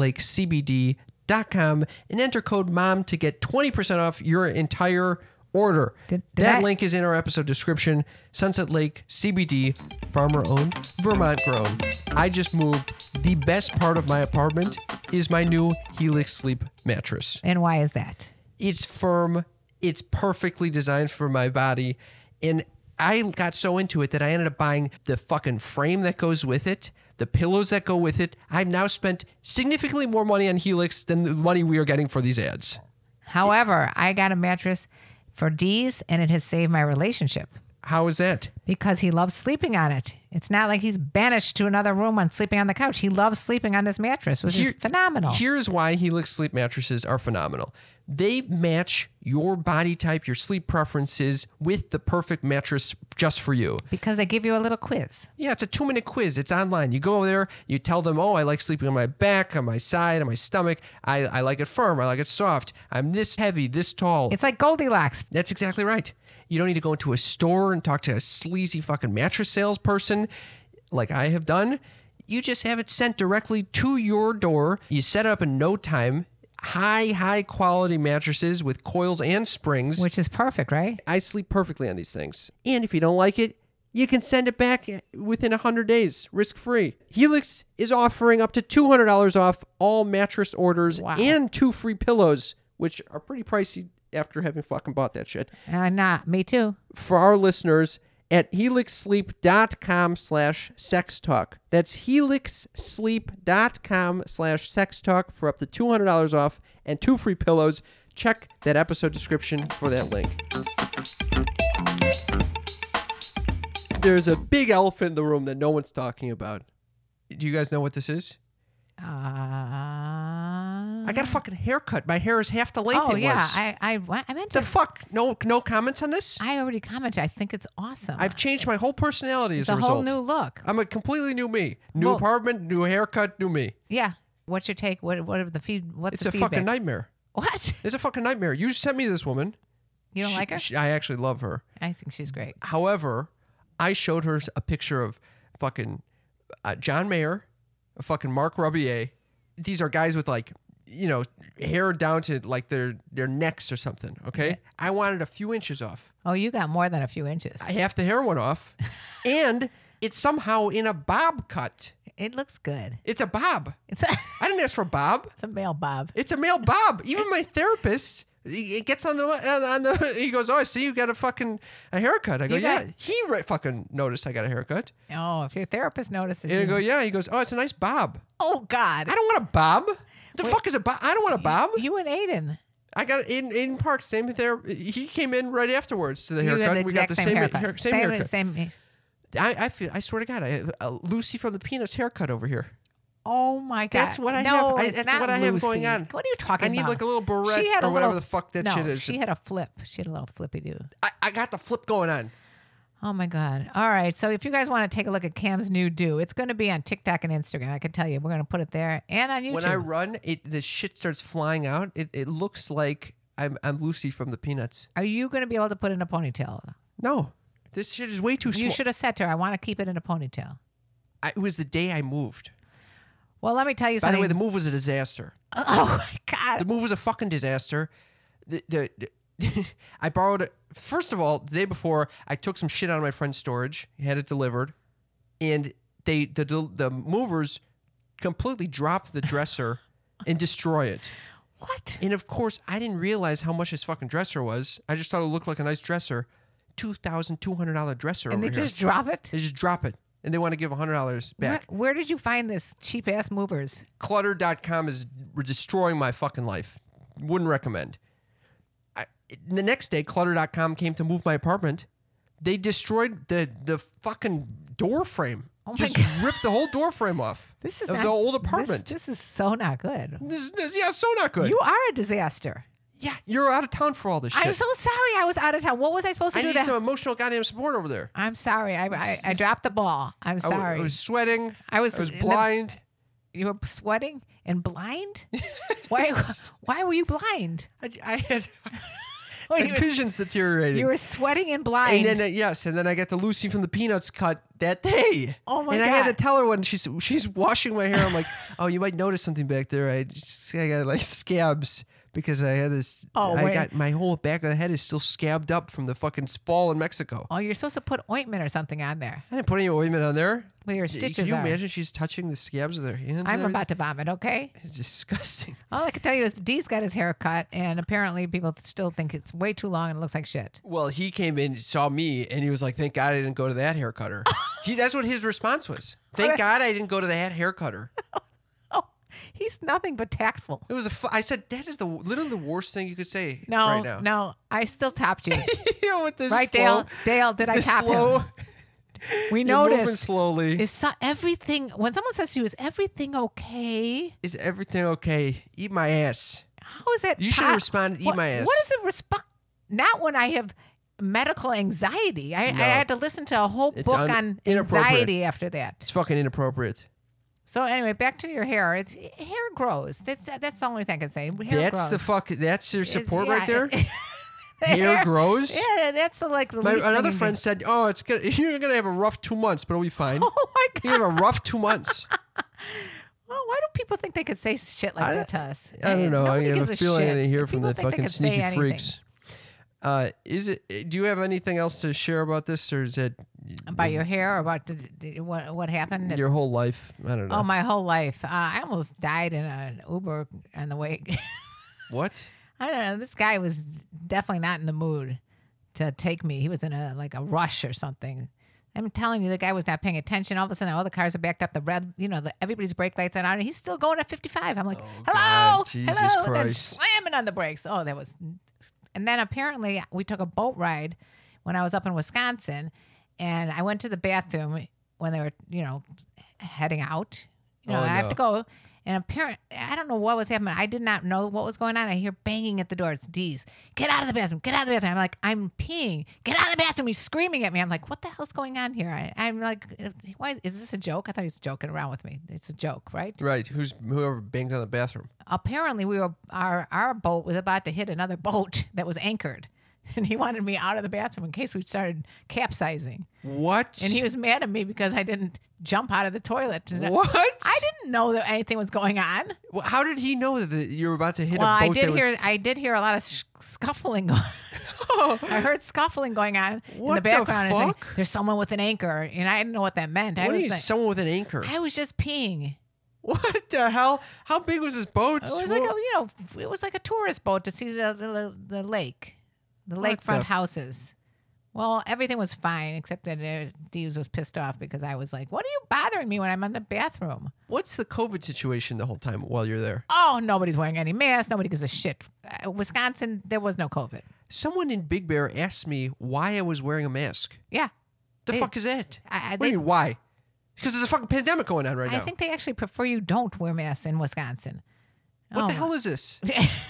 sunsetlakecbd.com and enter code MOM to get 20% off your entire order. That link is in our episode description. Sunset Lake CBD, farmer owned, Vermont grown. I just moved. The best part of my apartment is my new Helix Sleep mattress. And why is that? It's firm. It's perfectly designed for my body. And I got so into it that I ended up buying the fucking frame that goes with it, the pillows that go with it. I've now spent significantly more money on Helix than the money we are getting for these ads. However, I got a mattress for Dee's, and it has saved my relationship. How is that? Because he loves sleeping on it. It's not like he's banished to another room and sleeping on the couch. He loves sleeping on this mattress, which is phenomenal. Here's why Helix Sleep mattresses are phenomenal. They match your body type, your sleep preferences with the perfect mattress just for you. Because they give you a little quiz. Yeah, it's a 2-minute quiz. It's online. You go over there, you tell them, I like sleeping on my back, on my side, on my stomach. I like it firm. I like it soft. I'm this heavy, this tall. It's like Goldilocks. That's exactly right. You don't need to go into a store and talk to a sleazy fucking mattress salesperson like I have done. You just have it sent directly to your door. You set it up in no time. High quality mattresses with coils and springs. Which is perfect, right? I sleep perfectly on these things. And if you don't like it, you can send it back within 100 days, risk-free. Helix is offering up to $200 off all mattress orders and 2 free pillows, which are pretty pricey after having fucking bought that shit. Me too. For our listeners, at helixsleep.com/sextalk. That's helixsleep.com/sextalk for up to $200 off and 2 free pillows. Check that episode description for that link. There's a big elephant in the room that no one's talking about. Do you guys know what this is? I got a fucking haircut. My hair is half the length it was. I meant to. The fuck? No comments on this? I already commented. I think it's awesome. I've changed my whole personality as a It's result. a whole new look. I'm a completely new me. New apartment, new haircut, new me. Yeah. What's your take? What are the feed? What's the feedback? It's a fucking nightmare. What? It's a fucking nightmare. You sent me this woman. You don't like her? I actually love her. I think she's great. However, I showed her a picture of fucking John Mayer, a fucking Mark Rubier. These are guys with hair down to like their necks or something. Okay. Yeah. I wanted a few inches off. Oh, you got more than a few inches. Half the hair went off. And it's somehow in a bob cut. It looks good. It's a bob. I didn't ask for a bob. It's a male bob. It's a male bob. Even my therapist, he gets on the he goes, I see you got a haircut. I go, He fucking noticed I got a haircut. Oh, if your therapist notices. And I go, yeah. He goes, it's a nice bob. Oh, God. I don't want a bob. The fuck is a bob? I don't want a bob. You and Aiden. I got Aiden Parks, same there. He came in right afterwards to the haircut. We got the same haircut. Same haircut. Same. I swear to God, I have a Lucy from the Peanuts haircut over here. Oh my God! That's what I have. That's what I have going on. What are you talking about? I need like a little barrette or whatever the fuck that shit is. She had a flip. She had a little flippy do. I got the flip going on. Oh my God! All right, so if you guys want to take a look at Cam's new do, it's going to be on TikTok and Instagram. I can tell you, we're going to put it there and on YouTube. When I run, the shit starts flying out. It looks like I'm Lucy from the Peanuts. Are you going to be able to put it in a ponytail? No, this shit is way too small. You should have said to her, "I want to keep it in a ponytail." It was the day I moved. Well, let me tell you something. By the way, the move was a disaster. Oh my God! The move was a fucking disaster. I borrowed it. First of all, the day before, I took some shit out of my friend's storage, had it delivered, and the movers completely dropped the dresser and destroy it. What? And of course, I didn't realize how much his fucking dresser was. I just thought it looked like a nice dresser. $2,200 dresser And over they here. just drop it? They just drop it. And they want to give $100 back. Where did you find this cheap-ass movers? Clutter.com is destroying my fucking life. Wouldn't recommend. The next day, Clutter.com came to move my apartment. They destroyed the fucking door frame. Oh my Just God. ripped the whole door frame off This is of not, the old apartment. This is so not good. This is so not good. You are a disaster. Yeah, you're out of town for all this shit. I'm so sorry I was out of town. What was I supposed to I do need to... some emotional goddamn support over there. I'm sorry. I dropped the ball. I'm sorry. I was sweating. I was in the- blind. You were sweating and blind? Why were you blind? I had Well, my you were- vision's deteriorating. You were sweating and blind. And then and then I got the Lucy from the Peanuts cut that day. Oh my and God. I had to tell her when she's washing my hair. I'm like, oh, you might notice something back there. I got like scabs because I had this. Oh, I wait. got my whole back of the head is still scabbed up from the fucking fall in Mexico. Oh, you're supposed to put ointment or something on there I didn't put any ointment on there. where your Can stitches you are. imagine she's touching the scabs of their hands? and I'm everything? about to vomit, okay? It's disgusting. All I can tell you is Dee's got his hair cut, and apparently people still think it's way too long and it looks like shit. Well, he came in, saw me, and he was like, "Thank God I didn't go to that hair cutter." That's what his response was. Thank God I didn't go to that hair cutter. Oh, he's nothing but tactful. It was I said that is literally the worst thing you could say No, right now. no, I still topped you. You know, with this Right, slow, Dale, did I this top slow, him? We you're moving noticed. slowly. Is everything, when someone says to you, is everything okay? Is everything okay? Eat my ass. How is that? You should have responded, "Eat my ass." What is it respond? Not when I have medical anxiety. I No. had to listen to a whole It's book on inappropriate. anxiety after that. It's fucking inappropriate. So anyway, back to your hair. It's hair grows. That's the only thing I can say. Hair That's grows. That's your support Yeah, right there. the Hair grows. Yeah, that's the least Another thing you friend can- said, "Oh, you're gonna have a rough 2 months, but it'll be fine." Oh my god! You have a rough 2 months. Well, why do people think they could say shit like that to us? I don't know. Nobody I have gives a feeling I'm shit. gonna hear If from people the think they fucking could say sneaky anything. freaks. Is it? Do you have anything else to share about this, or is it About your hair or about what happened? your whole life? I don't know. Oh, my whole life. I almost died in an Uber on the way. What? I don't know. This guy was definitely not in the mood to take me. He was in a rush or something. I'm telling you, the guy was not paying attention. All of a sudden, all the cars are backed up. The red, everybody's brake lights are on, and he's still going at 55. I'm like, hello, God, Jesus hello, and then Christ. slamming on the brakes. Oh, that was. And then apparently, we took a boat ride when I was up in Wisconsin, and I went to the bathroom when they were, heading out. Oh, I have no. to go. And apparently, I don't know what was happening. I did not know what was going on. I hear banging at the door. It's Dee's. Get out of the bathroom. Get out of the bathroom. I'm like, I'm peeing. Get out of the bathroom. He's screaming at me. I'm like, what the hell's going on here? I'm like, why is this a joke? I thought he was joking around with me. It's a joke, right? Right. Whoever bangs on the bathroom? Apparently, our boat was about to hit another boat that was anchored. And he wanted me out of the bathroom in case we started capsizing. What? And he was mad at me because I didn't jump out of the toilet. And What? I didn't know that anything was going on. Well, how did he know that you were about to hit Well, a boat? I did hear a lot of scuffling going. I heard scuffling going on in What the the background. And fuck? there's someone with an anchor, and I didn't know what that meant. What I do you was mean like, someone with an anchor? I was just peeing. What the hell? How big was this boat? It was it was like a tourist boat to see the lake, the What lakefront the- houses. Well, everything was fine except that Deeves was pissed off because I was like, "What are you bothering me when I'm in the bathroom?" What's the COVID situation the whole time while you're there? Oh, nobody's wearing any masks. Nobody gives a shit. Wisconsin, there was no COVID. Someone in Big Bear asked me why I was wearing a mask. Yeah. The They- fuck is that? I- What do you mean, why? Because there's a fucking pandemic going on right I now. think they actually prefer you don't wear masks in Wisconsin. What the hell is this?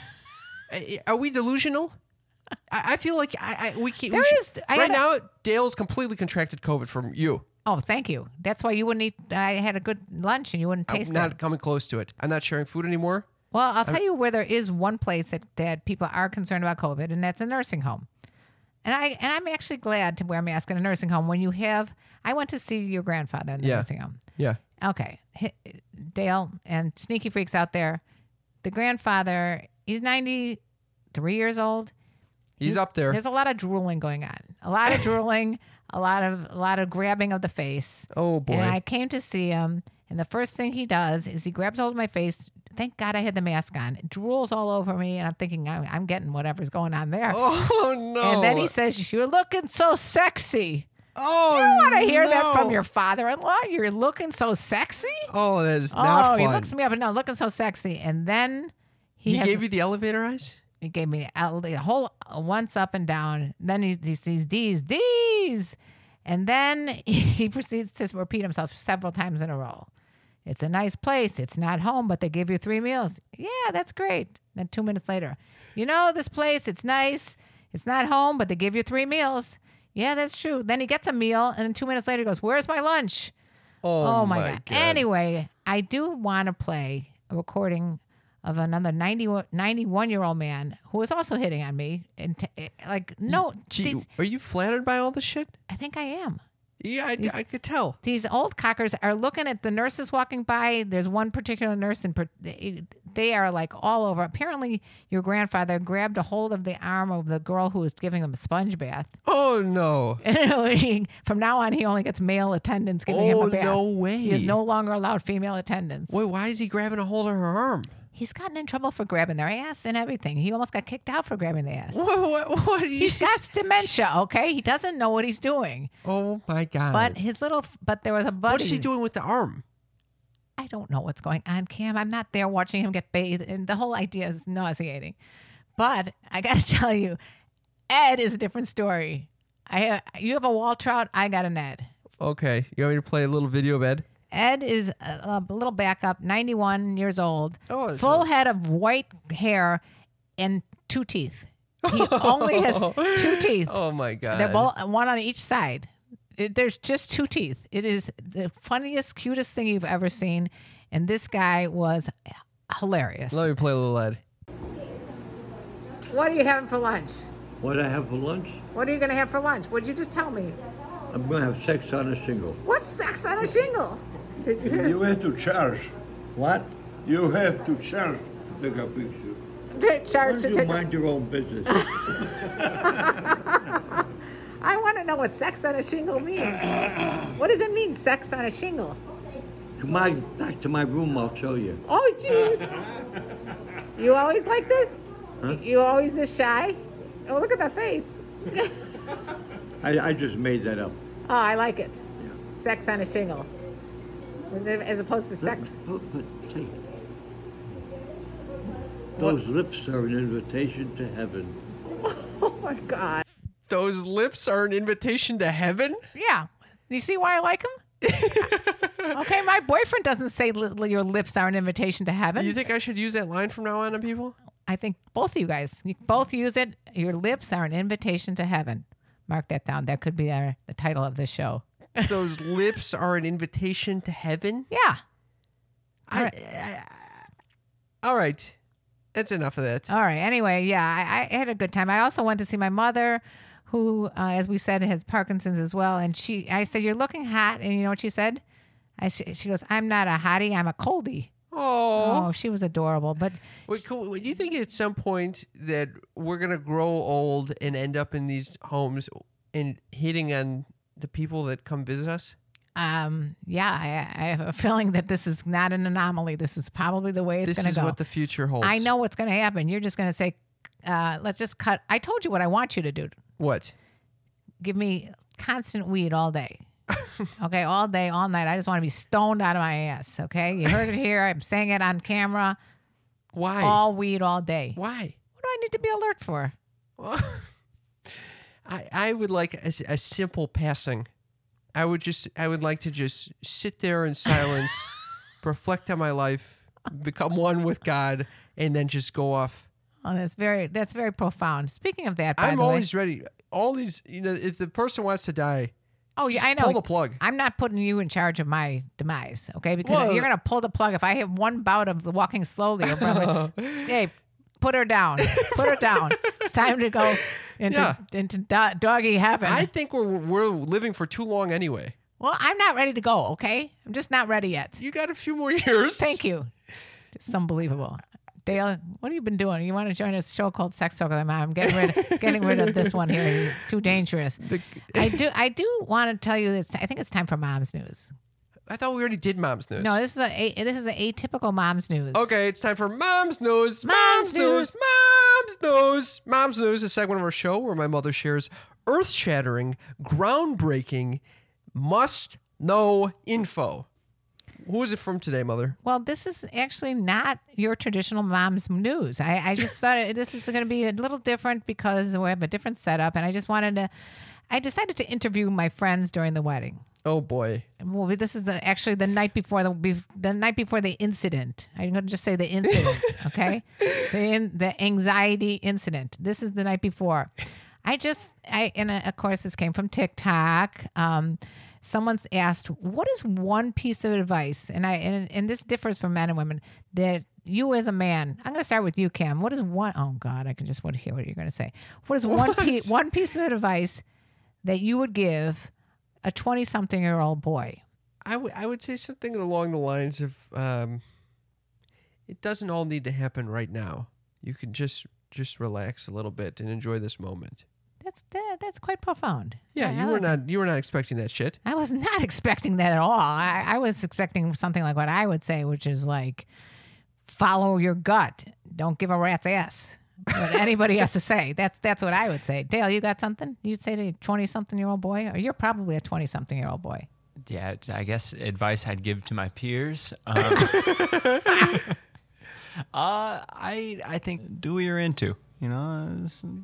Are we delusional? I feel like we can't. There we should, is- I right gotta- now, Dale's completely contracted COVID from you. Oh, thank you. That's why you wouldn't eat. I had a good lunch and you wouldn't I'm taste not it. coming close to it. I'm not sharing food anymore. Well, I'll tell you where there is one place that people are concerned about COVID, and that's a nursing home. And I'm actually glad to wear a mask in a nursing home when you have. I went to see your grandfather in the Yeah. nursing home. Yeah. Okay, Dale and sneaky freaks out there. The grandfather, he's 93 years old. He's up there. There's a lot of drooling going on. A lot of drooling. A lot of grabbing of the face. Oh boy. And I came to see him, And the first thing he does is he grabs hold of my face. Thank God I had the mask on. It drools all over me, and I'm thinking I'm getting whatever's going on there. Oh, no. And then he says, "You're looking so sexy." Oh, You don't want to hear that no. from your father-in-law. You're looking so sexy. Oh, that is not fun. He looks me up and down, looking so sexy. And then He has- gave you the elevator eyes? He gave me a whole once up and down. Then he sees D's. And then he proceeds to repeat himself several times in a row. It's a nice place. It's not home, but they give you 3 meals. Yeah, that's great. Then 2 minutes later, this place, it's nice. It's not home, but they give you 3 meals. Yeah, that's true. Then he gets a meal, and then 2 minutes later he goes, "Where's my lunch?" Oh, my God. Anyway, I do want to play a recording of another 91-year-old man who was also hitting on me. And Gee, are you flattered by all this shit? I think I am. Yeah, I could tell. These old cockers are looking at the nurses walking by. There's one particular nurse, and they are like all over. Apparently, your grandfather grabbed a hold of the arm of the girl who was giving him a sponge bath. Oh, no. From now on, he only gets male attendants giving him a bath. No way. He is no longer allowed female attendants. Wait, why is he grabbing a hold of her arm? He's gotten in trouble for grabbing their ass and everything. He almost got kicked out for grabbing the ass. What? He's got dementia, okay? He doesn't know what he's doing. Oh, my God. But there was a buddy. What is he doing with the arm? I don't know what's going on, Cam. I'm not there watching him get bathed, and the whole idea is nauseating. But I got to tell you, Ed is a different story. You have a wall trout, I got an Ed. Okay. You want me to play a little video of Ed? Ed is a little backup, 91 years old, Oh, full head of white hair and 2 teeth. He only has 2 teeth. Oh, my God. They're both one on each side. There's just 2 teeth. It is the funniest, cutest thing you've ever seen. And this guy was hilarious. Let me play a little Ed. What are you having for lunch? What I have for lunch? What are you going to have for lunch? What'd you just tell me? I'm going to have sex on a shingle. What's sex on a shingle? Did you hear? You have to charge. What? You have to charge to take a picture. Charge Why to don't you take mind your own business? I want to know what sex on a shingle means. What does it mean, sex on a shingle? Back to my room, I'll show you. Oh, jeez. You always like this? Huh? You always this shy? Oh, look at that face. I just made that up. Oh, I like it. Sex on a shingle. As opposed to sex. But say, those lips are an invitation to heaven. Oh, my God. Those lips are an invitation to heaven? Yeah. You see why I like him? Okay, my boyfriend doesn't say your lips are an invitation to heaven. You think I should use that line from now on people? I think both of you guys, you both use it. Your lips are an invitation to heaven. Mark that down. That could be the title of this show. Those lips are an invitation to heaven? Yeah. All right. That's enough of that. All right. Anyway, yeah, I had a good time. I also went to see my mother, who, as we said, has Parkinson's as well. And I said, "You're looking hot." And you know what she said? She goes, "I'm not a hottie. I'm a coldie." Oh, she was adorable. But Wait, do you think at some point that we're going to grow old and end up in these homes and hitting on the people that come visit us? yeah, I have a feeling that this is not an anomaly. This is probably the way it's going to go. This is what the future holds. I know what's going to happen. You're just going to say, let's just cut. I told you what I want you to do. What? Give me constant weed all day. Okay, all day, all night. I just want to be stoned out of my ass. Okay, you heard it here. I'm saying it on camera. Why? All weed all day. Why? What do I need to be alert for? I would like a simple passing. I would like to just sit there in silence, reflect on my life, become one with God, and then just go off. Oh, that's very profound. Speaking of that, by I'm the way, always ready. All these, if the person wants to die, oh yeah, I know. pull the plug. I'm not putting you in charge of my demise, okay? Because you're gonna pull the plug if I have one bout of walking slowly. Hey, put her down. Put her down. It's time to go into doggy heaven. I think we're living for too long anyway. Well, I'm not ready to go. Okay, I'm just not ready yet. You got a few more years. Thank you. It's unbelievable. Dale, what have you been doing? You want to join a show called Sex Talk with My Mom? I'm getting rid of this one here. It's too dangerous. I do want to tell you I think it's time for Mom's news. I thought we already did mom's news. No, this is a atypical mom's news. Okay, it's time for mom's news. Mom's news. Mom's news. Mom's news is a segment of our show where my mother shares earth-shattering, groundbreaking, must-know info. Who is it from today, Mother? Well, this is actually not your traditional mom's news. I just thought this is going to be a little different because we have a different setup, and I decided to interview my friends during the wedding. Oh boy! Well, this is actually the night before the incident. I'm going to just say the incident, okay? The anxiety incident. This is the night before. Of course, this came from TikTok. Someone's asked, what is one piece of advice? And this differs for men and women that you as a man, I'm going to start with you, Cam. What is one, oh God, I can just want to hear what you're going to say. What is one piece of advice that you would give a 20-something-year-old boy? I would say something along the lines of, it doesn't all need to happen right now. You can just relax a little bit and enjoy this moment. That's quite profound. Yeah, you were not expecting that shit. I was not expecting that at all. I was expecting something like what I would say, which is like, follow your gut. Don't give a rat's ass what anybody has to say. That's what I would say. Dale, you got something you'd say to a 20-something-year-old boy? Or you're probably a 20-something-year-old boy. Yeah, I guess advice I'd give to my peers. I think do what you're into. You know,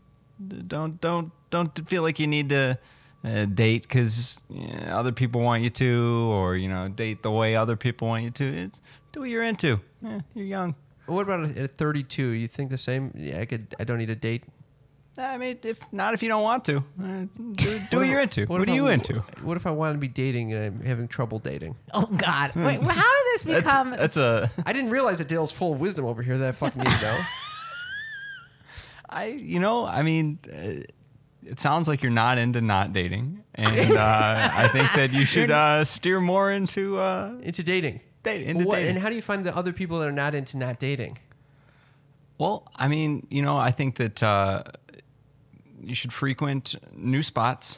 don't feel like you need to date because other people want you to, or date the way other people want you to. It's do what you're into. Yeah, you're young. What about at 32? You think the same? Yeah, I don't need a date. I mean, if you don't want to, do what you're into. What are you into? What if I want to be dating and I'm having trouble dating? Oh God! Wait, how did this become? I didn't realize that Dale's full of wisdom over here that I fucking need to know. I mean, it sounds like you're not into not dating, and I think that you should steer more into dating. Dating. And how do you find the other people that are not into not dating? Well, I mean, I think that you should frequent new spots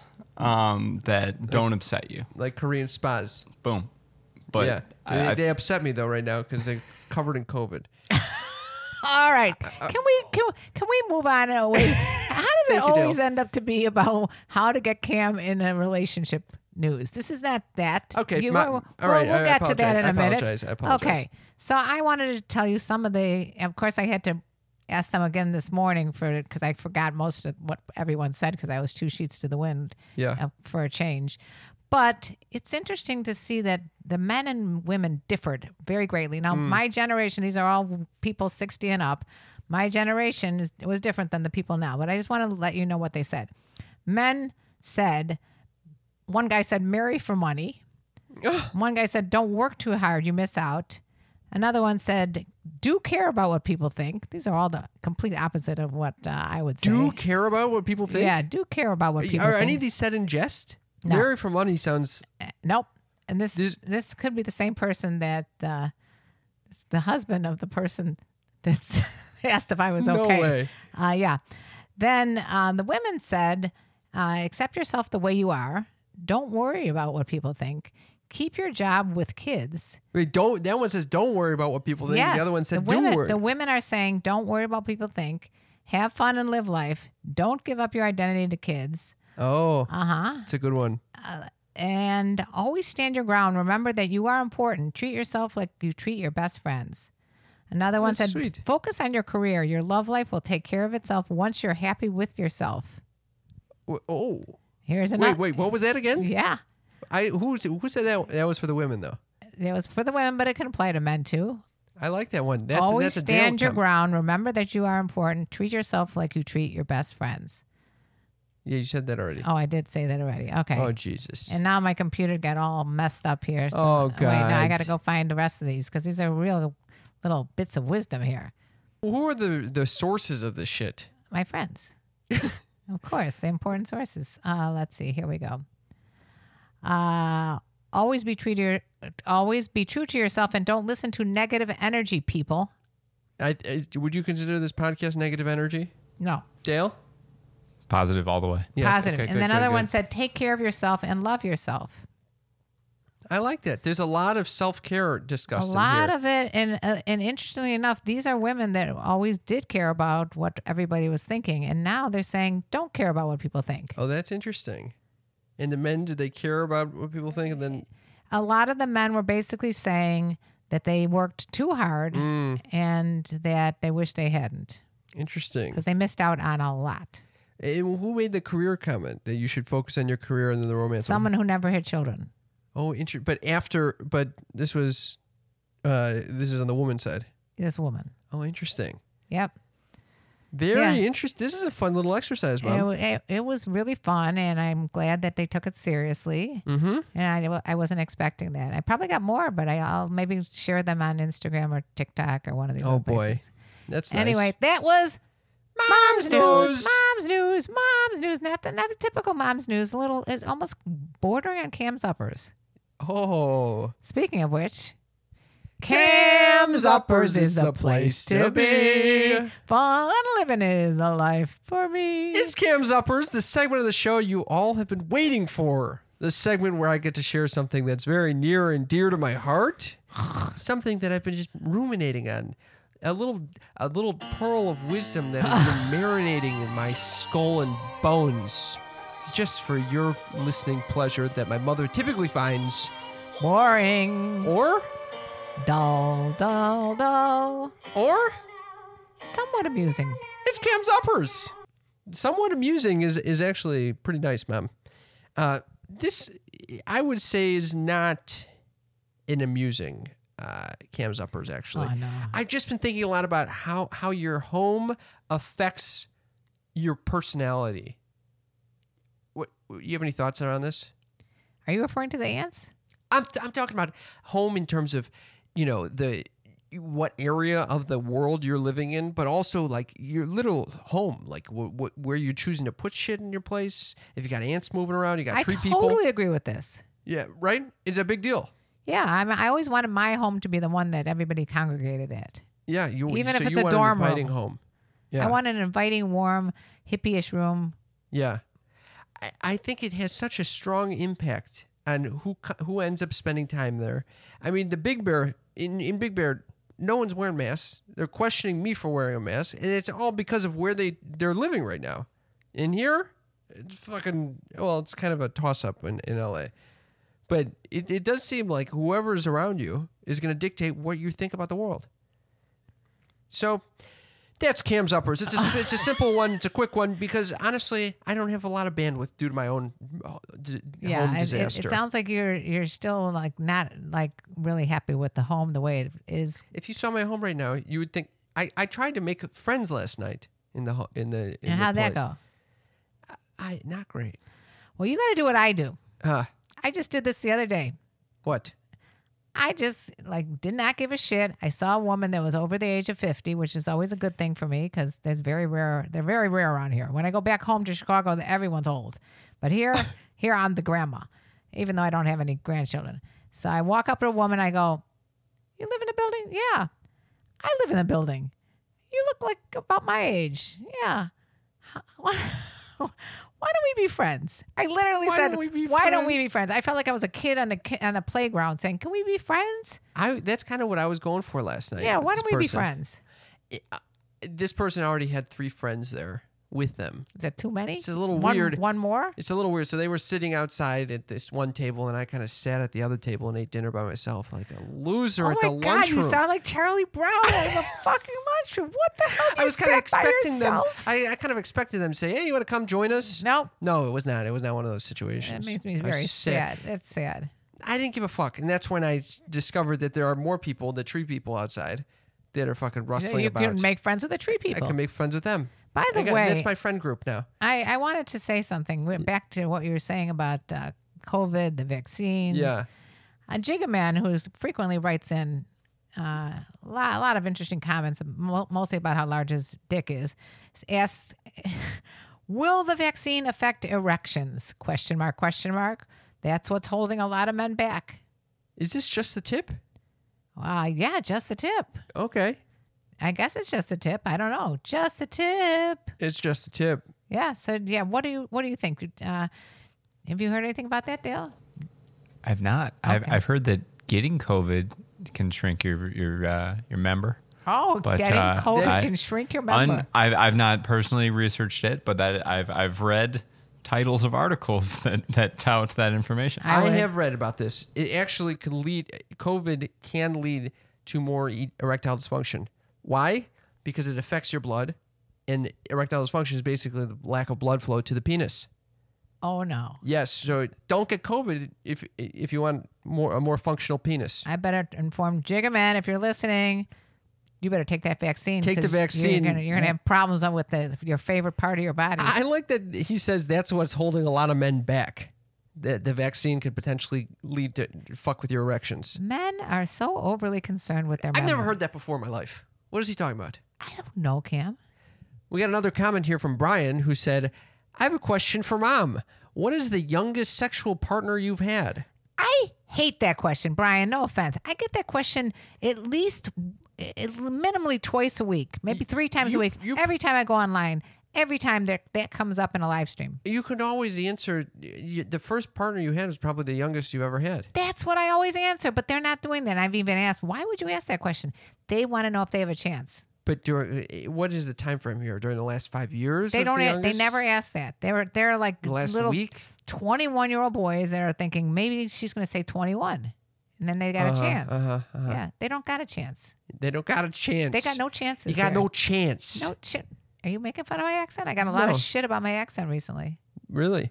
that don't upset you, like Korean spas. Boom. But yeah, they upset me though right now because they're covered in COVID. All right, can we move on away? How does it always end up to be about how to get Cam in a relationship news? This is not that. Okay, all right. We'll get to that in a minute. I apologize. Okay, so I wanted to tell you some of the. Of course, I had to ask them again this morning because I forgot most of what everyone said because I was 2 sheets to the wind. Yeah. For a change. But it's interesting to see that the men and women differed very greatly. Now, my generation, these are all people 60 and up. My generation was different than the people now. But I just want to let you know what they said. Men said, one guy said, marry for money. One guy said, don't work too hard, you miss out. Another one said, do care about what people think. These are all the complete opposite of what I would say. Do care about what people think? Yeah, do care about what people think. Are any of these said in jest? No. Marry for money sounds... Nope. And this could be the same person that it's the husband of the person that's asked if I was okay. No way. Yeah. Then the women said, accept yourself the way you are. Don't worry about what people think. Keep your job with kids. Wait, that one says don't worry about what people think. Yes, the other one said do worry. The women are saying don't worry about what people think. Have fun and live life. Don't give up your identity to kids. Oh. Uh-huh. It's a good one. And always stand your ground. Remember that you are important. Treat yourself like you treat your best friends. Another one said, sweet. Focus on your career. Your love life will take care of itself once you're happy with yourself. Oh. Here's another. Wait, what was that again? Yeah. Who said that? That was for the women, though. It was for the women, but it can apply to men, too. I like that one. Always that's stand your ground. ground. Remember that you are important. Treat yourself like you treat your best friends. Yeah, you said that already. Oh, I did say that already. Okay. Oh, Jesus. And now my computer got all messed up here. So, oh, God. Wait, no, I got to go find the rest of these because these are real little bits of wisdom here. Who are the sources of this shit? My friends. Of course, the important sources. Let's see. Here we go. Always be true to yourself and don't listen to negative energy, people. Would you consider this podcast negative energy? No. Dale? Positive all the way. Yeah, positive. Okay, and then another one said, take care of yourself and love yourself. I like that. There's a lot of self-care A discussed lot in here. of it, and interestingly enough, these are women that always did care about what everybody was thinking, and now they're saying don't care about what people think. Oh, that's interesting. And the men, did they care about what people think? And then, A lot of the men were basically saying that they worked too hard and that they wish they hadn't interesting. because they missed out on a lot. And who made the career comment that you should focus on your career and then the romance? Someone who never had children. Oh, interesting. But this is on the woman's side. This woman. Oh, interesting. Yep. Very interesting. This is a fun little exercise, Mom. It was really fun, and I'm glad that they took it seriously. Mm-hmm. And I wasn't expecting that. I probably got more, but I'll maybe share them on Instagram or TikTok or one of these. Oh, other boy. places. That's nice. Anyway, that was Mom's news. Mom's news. Mom's news. Not the typical Mom's news. It's almost bordering on Cam's Uppers. Oh. Speaking of which, Cam's Uppers is the place to be. Fun living is a life for me. It's Cam's Uppers, the segment of the show you all have been waiting for. The segment where I get to share something that's very near and dear to my heart. Something that I've been just ruminating on. A little pearl of wisdom that has been marinating in my skull and bones. Just for your listening pleasure that my mother typically finds Boring. or Dull, dull, dull. or Somewhat amusing. it's Cam's Uppers. Somewhat amusing is actually pretty nice, Mom. This, I would say, is not an amusing Cam's Uppers, actually. Oh, no. I've just been thinking a lot about how your home affects your personality. What, you have any thoughts around this? Are you referring to the ants? I'm talking about home in terms of, what area of the world you're living in, but also like your little home, like where you're choosing to put shit in your place. If you got ants moving around, you got I tree totally people. agree with this. Yeah, right? It's a big deal. Yeah, I always wanted my home to be the one that everybody congregated at. Yeah, Even so if it's you a want dorm an inviting room. home. Yeah, I want an inviting, warm, hippie-ish room. yeah. I think it has such a strong impact on who ends up spending time there. I mean, the Big Bear in Big Bear, no one's wearing masks. They're questioning me for wearing a mask, and it's all because of where they're living right now. In here, it's it's kind of a toss-up in LA. But it does seem like whoever's around you is going to dictate what you think about the world. So that's Cam's Uppers. It's a simple one. It's a quick one because honestly, I don't have a lot of bandwidth due to my own home disaster. It sounds like you're still like not like really happy with the home the way it is. If you saw my home right now, you would think I tried to make friends last night in the And how'd that go? Not great. Well, you got to do what I do. Huh? I just did this the other day. What? I just did not give a shit. I saw a woman that was over the age of 50, which is always a good thing for me because they're very rare around here. When I go back home to Chicago, everyone's old. But here I'm the grandma, even though I don't have any grandchildren. So I walk up to a woman. I go, "You live in a building?" "Yeah." "I live in a building." "You look like about my age." "Yeah." Why don't we be friends? I literally said, "Why don't we be friends?" I felt like I was a kid on a playground saying, "Can we be friends?" That's kind of what I was going for last night. Yeah, with why this don't we be person. friends? This person already had 3 friends there with them. Is that too many? It's a little One- weird. One more? It's a little weird. So they were sitting outside at this one table, and I kind of sat at the other table and ate dinner by myself, like a loser Oh at my the God, lunchroom. you sound like Charlie Brown at the fucking lunchroom. What the hell? I was kind of expecting them. I kind of expected them to say, "Hey, you want to come join us?" Nope. No, it was not. It was not one of those situations. That makes me I very sat- sad. That's sad. I didn't give a fuck, and that's when I discovered that there are more people, the tree people outside, that are fucking rustling You about. can make friends with the tree I people. can make friends with them. By the way, that's my friend group now. I wanted to say something. Back to what you were saying about COVID, the vaccines. Yeah. Jigga Man, who frequently writes in a lot of interesting comments, mostly about how large his dick is, asks, "Will the vaccine affect erections? ? That's what's holding a lot of men back." Is this just the tip? Yeah, just the tip. Okay. I guess it's just a tip. I don't know. Just a tip. It's just the tip. Yeah. So yeah, what do you think? Have you heard anything about that, Dale? I've not. Okay. I've heard that getting COVID can shrink your member. Oh, But, getting COVID I- can shrink your member. I've not personally researched it, but that I've read titles of articles that tout that information. I would. have read about this. It actually COVID can lead to more erectile dysfunction. Why? Because it affects your blood, and erectile dysfunction is basically the lack of blood flow to the penis. Oh no. Yes, so don't get COVID if you want a more functional penis. I better inform Jiggaman if you're listening. You better take that vaccine. Take the 'cause vaccine. You're gonna have problems with your favorite part of your body. I like that he says that's what's holding a lot of men back. That the vaccine could potentially lead to fuck with your erections. Men are so overly concerned with their. I've never member. heard that before in my life. What is he talking about? I don't know, Cam. We got another comment here from Brian who said, I have a question for Mom. What is the youngest sexual partner you've had? I hate that question, Brian. No offense. I get that question at least minimally twice a week, maybe 3 times a week. Every time I go online, every time that comes up in a live stream. You could always answer, the first partner you had was probably the youngest you ever had. That's what I always answer, but they're not doing that. I've even asked, why would you ask that question? They want to know if they have a chance. But what is the time frame here? During the last 5 years? They was don't. the They youngest? never ask that. They're like The last little week? 21-year-old boys that are thinking maybe she's going to say 21, and then they got a chance. Yeah, they don't got a chance. They don't got a chance. They got no chances. You got here. no chance. No shit. Are you making fun of my accent? I got a lot No. of shit about my accent recently. Really?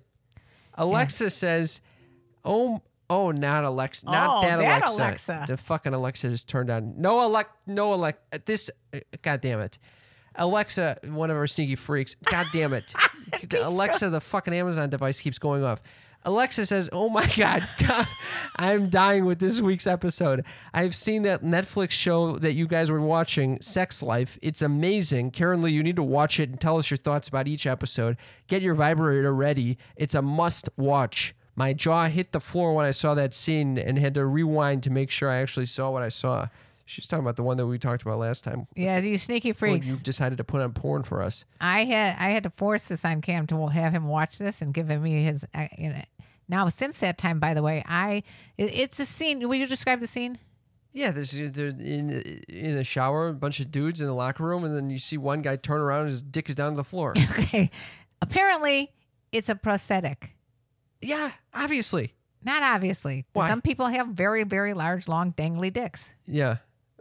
Alexa says, not Alexa. Not Oh, that that Alexa. Alexa. The fucking Alexa just turned on. No Alexa. This, God damn it. Alexa, one of our sneaky freaks. God damn it. Alexa, the fucking Amazon device keeps going off. Alexa says, oh my God, I'm dying with this week's episode. I've seen that Netflix show that you guys were watching, Sex Life. It's amazing. Karen Lee, you need to watch it and tell us your thoughts about each episode. Get your vibrator ready. It's a must watch. My jaw hit the floor when I saw that scene and had to rewind to make sure I actually saw what I saw. She's talking about the one that we talked about last time. Yeah, you sneaky When freaks. you decided to put on porn for us. I had to force this on Cam to have him watch this and give me his. Now, since that time, by the way, it's a scene. Will you describe the scene? Yeah, they're in the shower, a bunch of dudes in the locker room, and then you see one guy turn around and his dick is down to the floor. Okay. Apparently, it's a prosthetic. Yeah, obviously. Not obviously. Why? Some people have very, very large, long, dangly dicks. Yeah.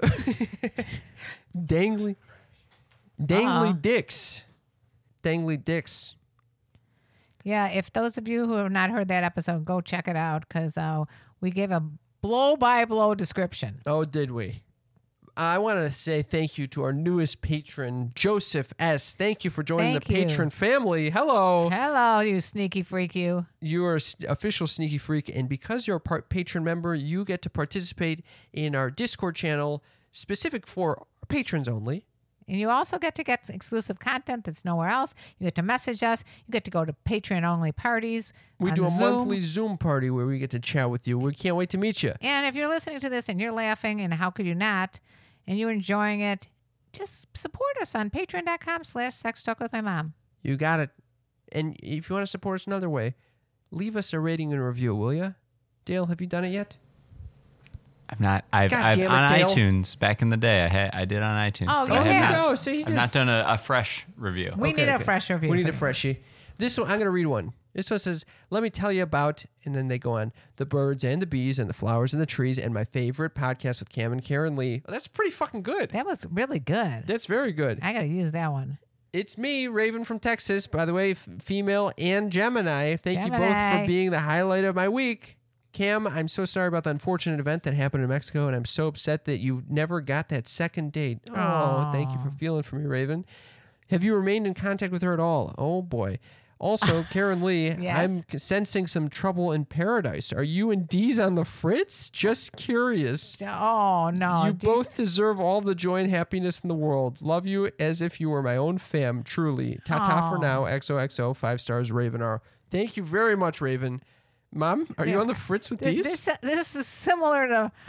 Dangly dicks. Dangly dicks. Yeah, if those of you who have not heard that episode, go check it out because we gave a blow-by-blow description. Oh, did we? I want to say thank you to our newest patron, Joseph S. Thank you for joining Thank the you. patron family. Hello. Hello, you sneaky freak, you. You are official Sneaky Freak, and because you're a patron member, you get to participate in our Discord channel specific for patrons only. And you also get exclusive content that's nowhere else. You get to message us. You get to go to Patreon-only parties. We on do a Zoom. monthly Zoom party where we get to chat with you. We can't wait to meet you. And if you're listening to this and you're laughing, and how could you not, and you're enjoying it, just support us on patreon.com/sextalkwithmymom. You got it. And if you want to support us another way, leave us a rating and review, will you? Dale, have you done it yet? I've not. I've God damn it, on Dale. iTunes back in the day. I did on iTunes. Oh, but you I have. have not. Oh, so you I've did. not done a fresh review. We need a fresh review. We need a for you. freshie. This one, I'm going to read one. This one says, let me tell you about, and then they go on, the birds and the bees and the flowers and the trees and my favorite podcast with Cam and Karen Lee. Oh, that's pretty fucking good. That was really good. That's very good. I got to use that one. It's me, Raven from Texas, by the way, female and Gemini. Thank you both Gemini. for being the highlight of my week. Cam, I'm so sorry about the unfortunate event that happened in Mexico, and I'm so upset that you never got that second date. Oh, thank you for feeling for me, Raven. Have you remained in contact with her at all? Oh, boy. Also, Karen Lee, Yes? I'm sensing some trouble in paradise. Are you and Dee's on the fritz? Just curious. Oh, no. You Jeez. both deserve all the joy and happiness in the world. Love you as if you were my own fam, truly. Ta-ta for Aw. now. XOXO, 5 stars, Raven R. Thank you very much, Raven. Mom, are you Yeah. on the fritz with these? This is similar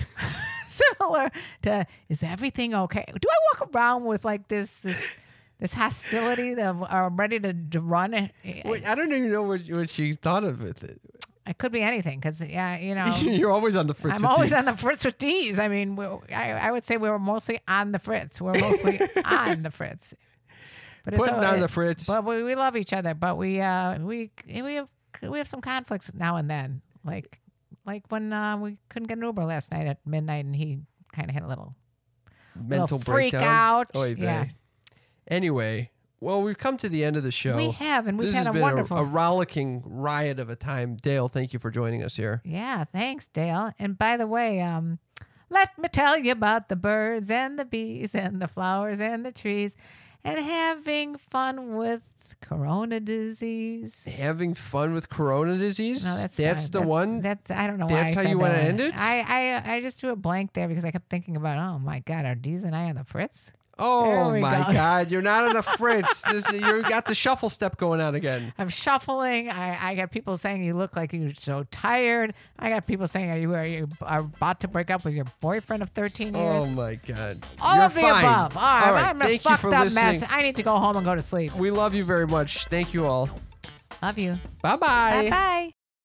to is everything okay? Do I walk around with like this hostility that I'm ready to run? Wait, I don't even know what she thought of it. I could be anything because, yeah, You're always on the fritz. I'm with always these. on the fritz with D's. I mean, I would say we were mostly on the fritz. We're mostly on the fritz. But Putting on the fritz. But we love each other. But we have some conflicts now and then. Like when we couldn't get an Uber last night at midnight, and he kind of had a little Mental freak breakdown. out. Oy vey. Yeah. Anyway, well, we've come to the end of the show. We have, and we've this had has a been wonderful. a rollicking riot of a time. Dale, thank you for joining us here. Yeah, thanks, Dale. And by the way, let me tell you about the birds and the bees and the flowers and the trees and having fun with corona disease. Having fun with corona disease? No, that's the one? That's I don't know That's why I how said you want wanna end it? I just drew a blank there because I kept thinking about, oh my God, are D's and I on the fritz? There Oh we my go. God, you're not on the fritz. You got the shuffle step going on again. I'm shuffling. I got people saying you look like you're so tired. I got people saying are you about to break up with your boyfriend of 13 years? Oh my God. All You're of the fine. above. All right, I'm a Thank you fucked for up listening. mess. I need to go home and go to sleep. We love you very much. Thank you all. Love you. Bye-bye. Bye bye.